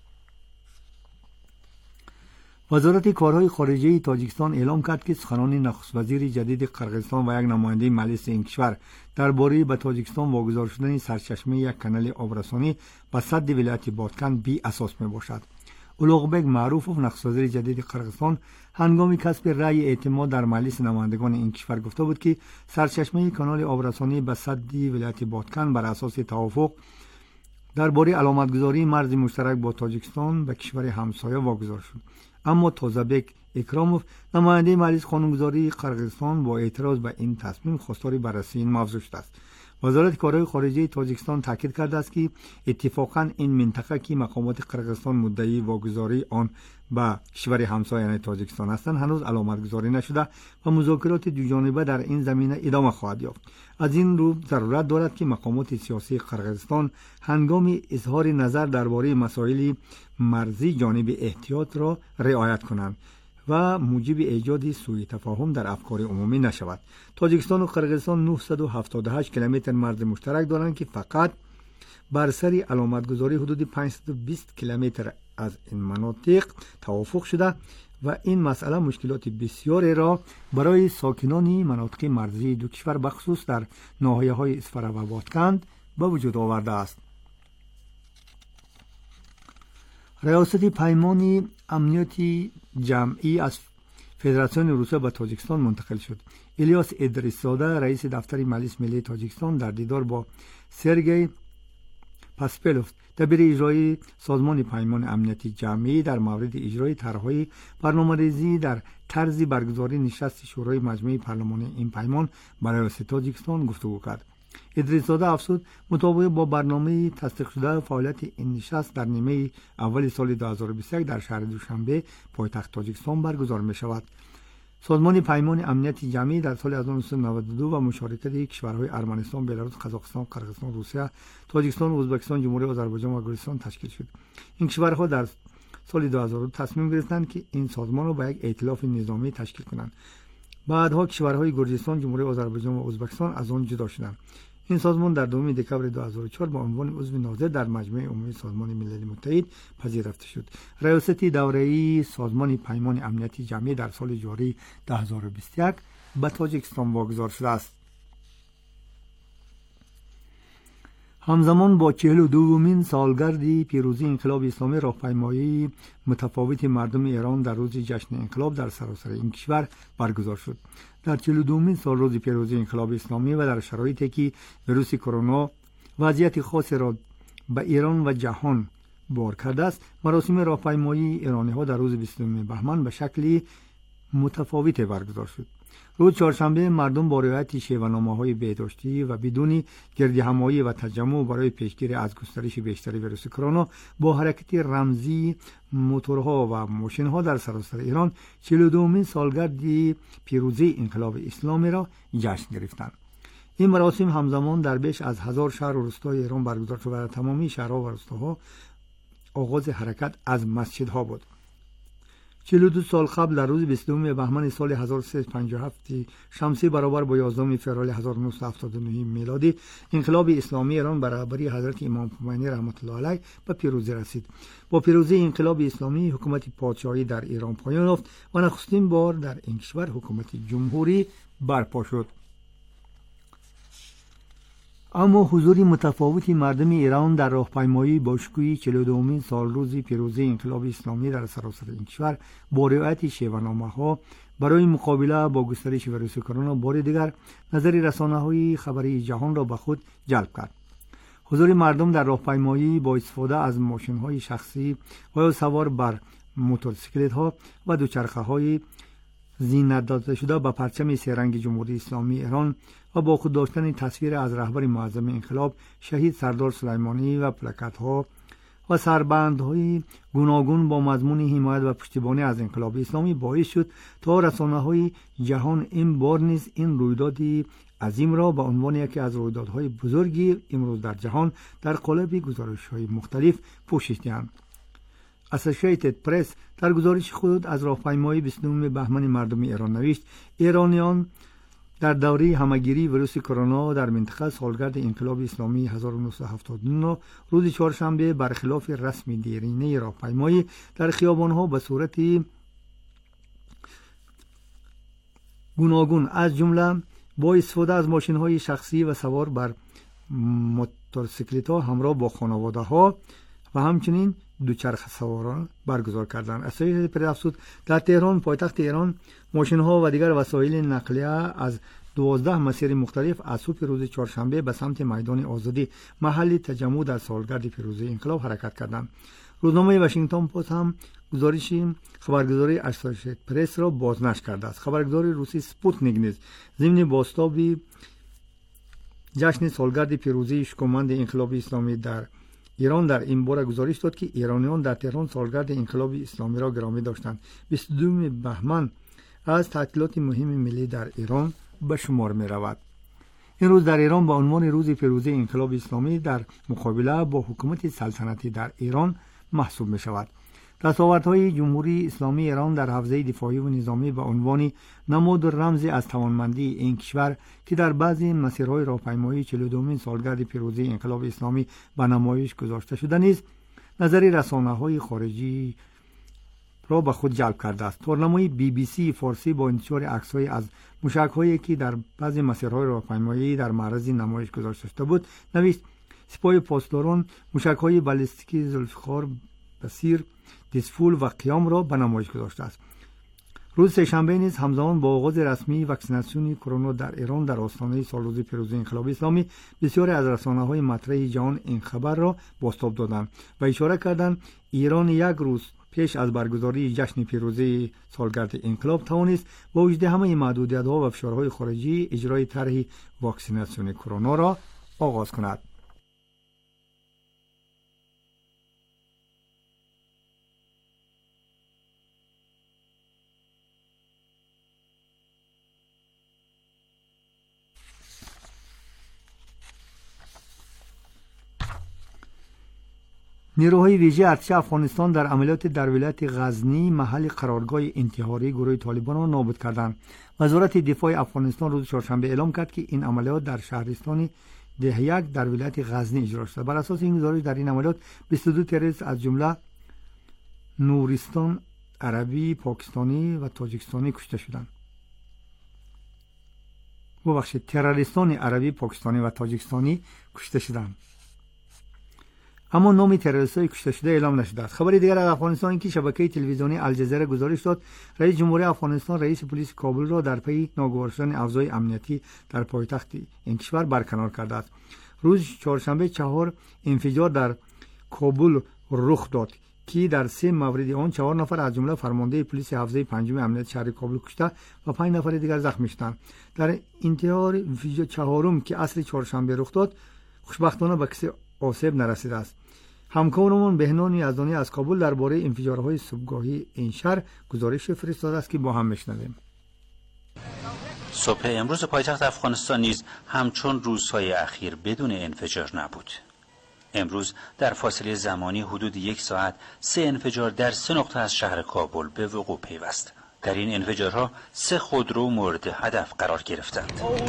وزارت کارهای خارجه تاجیکستان اعلام کرد که سخنان نخست وزیر جدید قرقیزستان و یک نماینده مجلس این کشور درباره به تاجیکستان واگذار شدن سرچشمه یک کانال آبرسانی به سد ولایت بادکن بی اساس می باشد. اولوغبک معروفوف نخست وزیر جدید قرقیزستان هنگام کسب رأی اعتماد در مجلس نمایندگان این کشور گفته بود که سرچشمه کانال آبرسانی به سد ولایت بادکن بر اساس توافق درباره علامتگذاری مرز مشترک با تاجیکستان به کشور همسایه واگذار شد. اما تازبک اکراموف نماینده مجلس قانونگذاری قرقیزستان با اعتراض به این تصمیم خواستار بررسی این موضوع شده است. وزارت کارهای خارجه تاجیکستان تاکید کرده است که اتفاقا این منطقه که مقامات قرقیزستان مدعی واگذاری آن به کشور همسایه یعنی تاجیکستان هستند هنوز علامتگذاری نشده و مذاکرات دوجانبه در این زمینه ادامه خواهد یافت. از این رو ضرورت دارد که مقامات سیاسی قرقیزستان هنگام اظهار نظر درباره مسائل مرزی جانب احتیاط را رعایت کنند و موجب ایجاد سوء تفاهم در افکار عمومی نشود. تاجیکستان و قرقیزستان نهصد و هفتاد و هشت کیلومتر مرز مشترک دارند که فقط بر سر علامتگذاری حدود پانصد و بیست کیلومتر از این مناطق توافق شده و این مسئله مشکلات بسیاری را برای ساکنان مناطق مرزی دو کشور بخصوص در ناحیه‌های اسفره و بادکند به وجود آورده است. ریاست پیمان امنیتی جمعی از فدراسیون روسیه به تاجیکستان منتقل شد. الیاس ادریس‌زاده رئیس دفتر مجلس ملی تاجیکستان در دیدار با سرگئی پاسپلوف دبیر اجرایی سازمان پیمان امنیتی جمعی در مورد اجرای طرح‌های برنامه‌ریزی در طرز برگزاری نشست شورای مجمع پارلمانی این پیمان برای تاجیکستان گفتگو کرد. ادریس‌زاده افزود مطابق با برنامه تصدیق شده فعالیت این نشست در نیمه اول سال دو هزار و بیست و یک در شهر دوشنبه پایتخت تاجیکستان برگزار می شود. سازمان پیمان امنیتی جمعی در سال هزار و نهصد و نود و دو و مشارکت کشورهای ارمنستان، بلاروس، قزاقستان، قرقیزستان، روسیه، تاجیکستان، ازبکستان، جمهوری آذربایجان و گرجستان تشکیل شد. این کشورها در سال دو هزار و دو تصمیم گرفتند که این سازمان را به یک ائتلاف نظامی تشکیل کنند. بعدها کشورهای گرجستان، جمهوری آذربایجان و ازبکستان از آن جدا شدند. این سازمان در دوم دکمبر دو هزار و چهار با عنوان عضو ناظر در مجمع عمومی سازمان ملل متحد پذیرفته شد. ریاست دوره‌ای سازمان پیمان امنیتی جمعی در سال جاری دو هزار و بیست و یک به تاجیکستان واگذار شده است. همزمان با چهل و دومین سالگرد پیروزی انقلاب اسلامی راهپیمایی متفاوت مردم ایران در روز جشن انقلاب در سراسر این کشور برگزار شد. در چهل و دومین سال روز پیروزی انقلاب اسلامی و در شرایطی که ویروس کرونا وضعیت خاصی را به ایران و جهان بار کرده است، مراسم راهپیمایی ایرانی‌ها در روز بیستم بهمن به شکلی متفاوت برگزار شد. روز چهارشنبه مردم با رعایت شیوه‌نامه‌های بهداشتی و بدون گردهمایی و تجمع برای پیشگیری از گسترش بیشتر ویروس کرونا با حرکت رمزی موتورها و ماشین‌ها در سراسر ایران چهل و دومین سالگرد پیروزی انقلاب اسلامی را جشن گرفتند. این مراسم همزمان در بیش از هزار شهر و روستای ایران برگزار شد و در تمامی شهرها و روستاها آغاز حرکت از مسجدها بود. چهل و دو سال قبل در روز بیستم بهمن سال هزار و سیصد و پنجاه و هفت شمسی برابر با یازدهم فوریه هزار و نهصد و هفتاد و نه میلادی انقلاب اسلامی ایران بر رهبری حضرت امام خمینی رحمت الله علیه به پیروزی رسید. با پیروزی انقلاب اسلامی حکومت پادشاهی در ایران پایان یافت و نخستین بار در این کشور حکومت جمهوری برپا شد. اما حضور متفاوتی مردم ایران در راهپیمایی باشکوهی چهل و دومین سالروز پیروزی انقلاب اسلامی در سراسر این کشور با رعایت شیوه‌نامه‌ها برای مقابله با گسترش ویروس کرونا بار دیگر نظر رسانه‌های خبری جهان را به خود جلب کرد. حضور مردم در راهپیمایی با استفاده از ماشین‌های شخصی و یا سوار بر موتورسیکلت‌ها و دوچرخه‌های زینت داده شده با پرچم سه رنگ جمهوری اسلامی ایران و با خود داشتن تصویر از رهبر معظم انقلاب شهید سردار سلیمانی و پلاکت‌ها و سربندهای گوناگون با مضمون حمایت و پشتیبانی از انقلاب اسلامی باعث شد تا رسانه‌های جهان این بار نیز این رویدادی عظیم را به عنوان یکی از رویدادهای بزرگی امروز در جهان در قالب گزارش‌های مختلف پوشش دهند. اسوسییتد پرس در گزارش خود از راهپیمایی بیستم بهمن مردم ایران نوشت: ایرانیان در دوره همهگیری ویروس کرونا در منطقه سالگرد انقلاب اسلامی هزار و نهصد و هفتاد و نه روز چهارشنبه برخلاف رسم دیرینه راهپیمایی در خیابان‌ها به صورت گوناگون از جمله با استفاده از ماشین‌های شخصی و سوار بر موتورسیکلت‌ها همراه با خانواده‌ها و همچنین دوچرخه سواران برگزار کردند. از طریق پدرافسود در تهران پایتخت ایران ماشین‌ها و دیگر وسایل نقلیه از دوازده مسیر مختلف از صبح روز چهارشنبه به سمت میدان آزادی محل تجمع در سالگرد پیروزی انقلاب حرکت کردند. روزنامه واشنگتن پست هم گزارش خبرگزاری اسوسییتد پرس را بازنشر کرده است. خبرگزاری روسی سپوتنیک نیز ضمن بازتابی جشن سالگرد پیروزی شکوهمند انقلاب اسلامی در ایران در این باره گزارش داد که ایرانیان در تهران سالگرد انقلاب اسلامی را گرامی داشتند. بیست و دوم بهمن از تعطیلات مهم ملی در ایران به شمار می رود. این روز در ایران با عنوان روز پیروزی انقلاب اسلامی در مقابله با حکومت سلطنتی در ایران محسوب می شود. دستاوردهای جمهوری اسلامی ایران در حوزه دفاعی و نظامی به عنوان نماد و رمزی از توانمندی این کشور که در بعضی مسیرهای راهپیمایی چهل و دومین سالگرد پیروزی انقلاب اسلامی به نمایش گذاشته شده نیز نظر رسانه‌های خارجی را به خود جلب کرده است. تورنمای بی بی سی فارسی با انتشار عکس‌های از موشک‌هایی که در بعضی مسیرهای راهپیمایی در معرض نمایش گذاشته شده بود نوشت: سپاه پاسداران موشک‌های بالستیکی ذوالفقار بصیر، دیسفول و قیام را به نمایش گذاشته است. روز سه‌شنبه نیز همزمان با آغاز رسمی واکسیناسیون کرونا در ایران در آستانه سالروز پیروزی انقلاب اسلامی بسیاری از رسانه‌های مطرح جهان این خبر را بازتاب دادند و اشاره کردند ایران یک روز پیش از برگزاری جشن پیروزی سالگرد انقلاب توانست با وجود همه محدودیت‌ها و فشارهای خارجی اجرای طرح واکسیناسیون کرونا را آغاز کند. نیروهای ویژه ارتش افغانستان در عملیات در ولایت غزنی محل قرارگاه انتحاری گروه طالبان را نابود کردند. وزارت دفاع افغانستان روز چهارشنبه اعلام کرد که این عملیات در شهرستان ده یک در ولایت غزنی اجرا شده. بر اساس این گزارش در این عملیات بیست و دو تروریست از جمله نورستان عربی، پاکستانی و تاجیکستانی کشته شدند. ببخشید تروریستان عربی، پاکستانی و تاجیکستانی کشته شدند. اما نام تروریست‌های کشته شده اعلام نشده است. خبری دیگر از افغانستان این که شبکه تلویزیونی الجزیره گزارش داد رئیس جمهوری افغانستان رئیس پلیس کابل را در پی ناگوار شدن اوضاع امنیتی در پایتخت این کشور برکنار کرده است. روز چهارشنبه چهار انفجار در کابل رخ داد که در سه مورد آن چهار نفر از جمله فرمانده پلیس حوزه پنجم امنیت شهر کابل کشته و پنج نفر دیگر زخمی شدند. در انتحار انفجار چهارم که عصر چهارشنبه رخ داد خوشبختانه به کسی آسیب نرسیده است. همکارمان بهنان یزدانی از کابل درباره انفجارهای صبحگاهی این شهر گزارش فرستاده است که با هم میشنویم. صبح امروز پایتخت افغانستان نیز همچون روزهای اخیر بدون انفجار نبود. امروز در فاصله زمانی حدود یک ساعت سه انفجار در سه نقطه از شهر کابل به وقوع پیوست. در این انفجارها سه خودرو مورد هدف قرار گرفتند.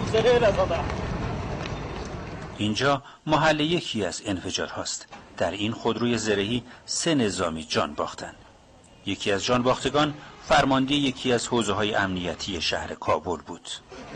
اینجا محل یکی از انفجار هاست. در این خودروی زرهی سه نظامی جان باختند. یکی از جان باختگان فرمانده یکی از حوزه های امنیتی شهر کابل بود.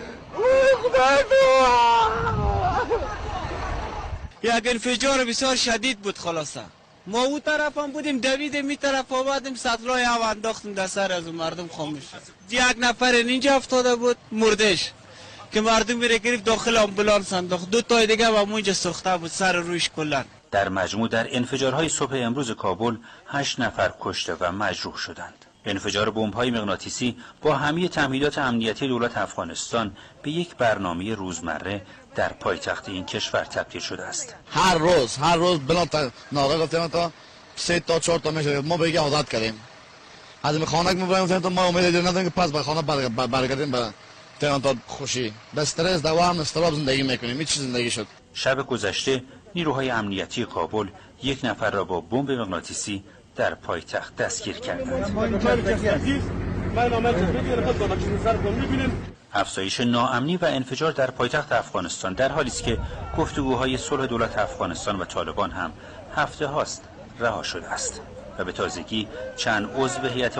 یک انفجار بسیار شدید بود. خلاصه ما او طرف هم بودیم، دویدیم می طرف آمدیم، سطلای او انداختیم در سر از مردم خاموش شد. یک نفر اینجا افتاده بود مردش که مردم میره گرفت داخل آمبولانس انداخت. دو تای دیگه و اونجا سوخته بود سر رویش کلا. در مجموع در انفجارهای صبح امروز کابل هشت نفر کشته و مجروح شدند. انفجار بمب‌های مغناطیسی با همه تمهیدات امنیتی دولت افغانستان به یک برنامه روزمره در پایتخت این کشور تبدیل شده است. هر روز هر روز بنا ناقه گفتیم تا سه تا چهار تا میشه. ما به یک عادت کردیم. از این خانه که می‌بریم تا ما امید نداریم که پس به خانه برگردیم به تهران تا خوشی. به استرس دوام استراب زندگی میکنیم. این چیز زندگی شد. شب گذشته نیروهای امنیتی کابل یک نفر را با بمب مغناطیسی در پایتخت دستگیر کردند. افزایش ناامنی و انفجار در پایتخت افغانستان در حالی است که گفتگوهای صلح دولت افغانستان و طالبان هم هفته هاست رها شده است و به تازگی چند عضو هیئت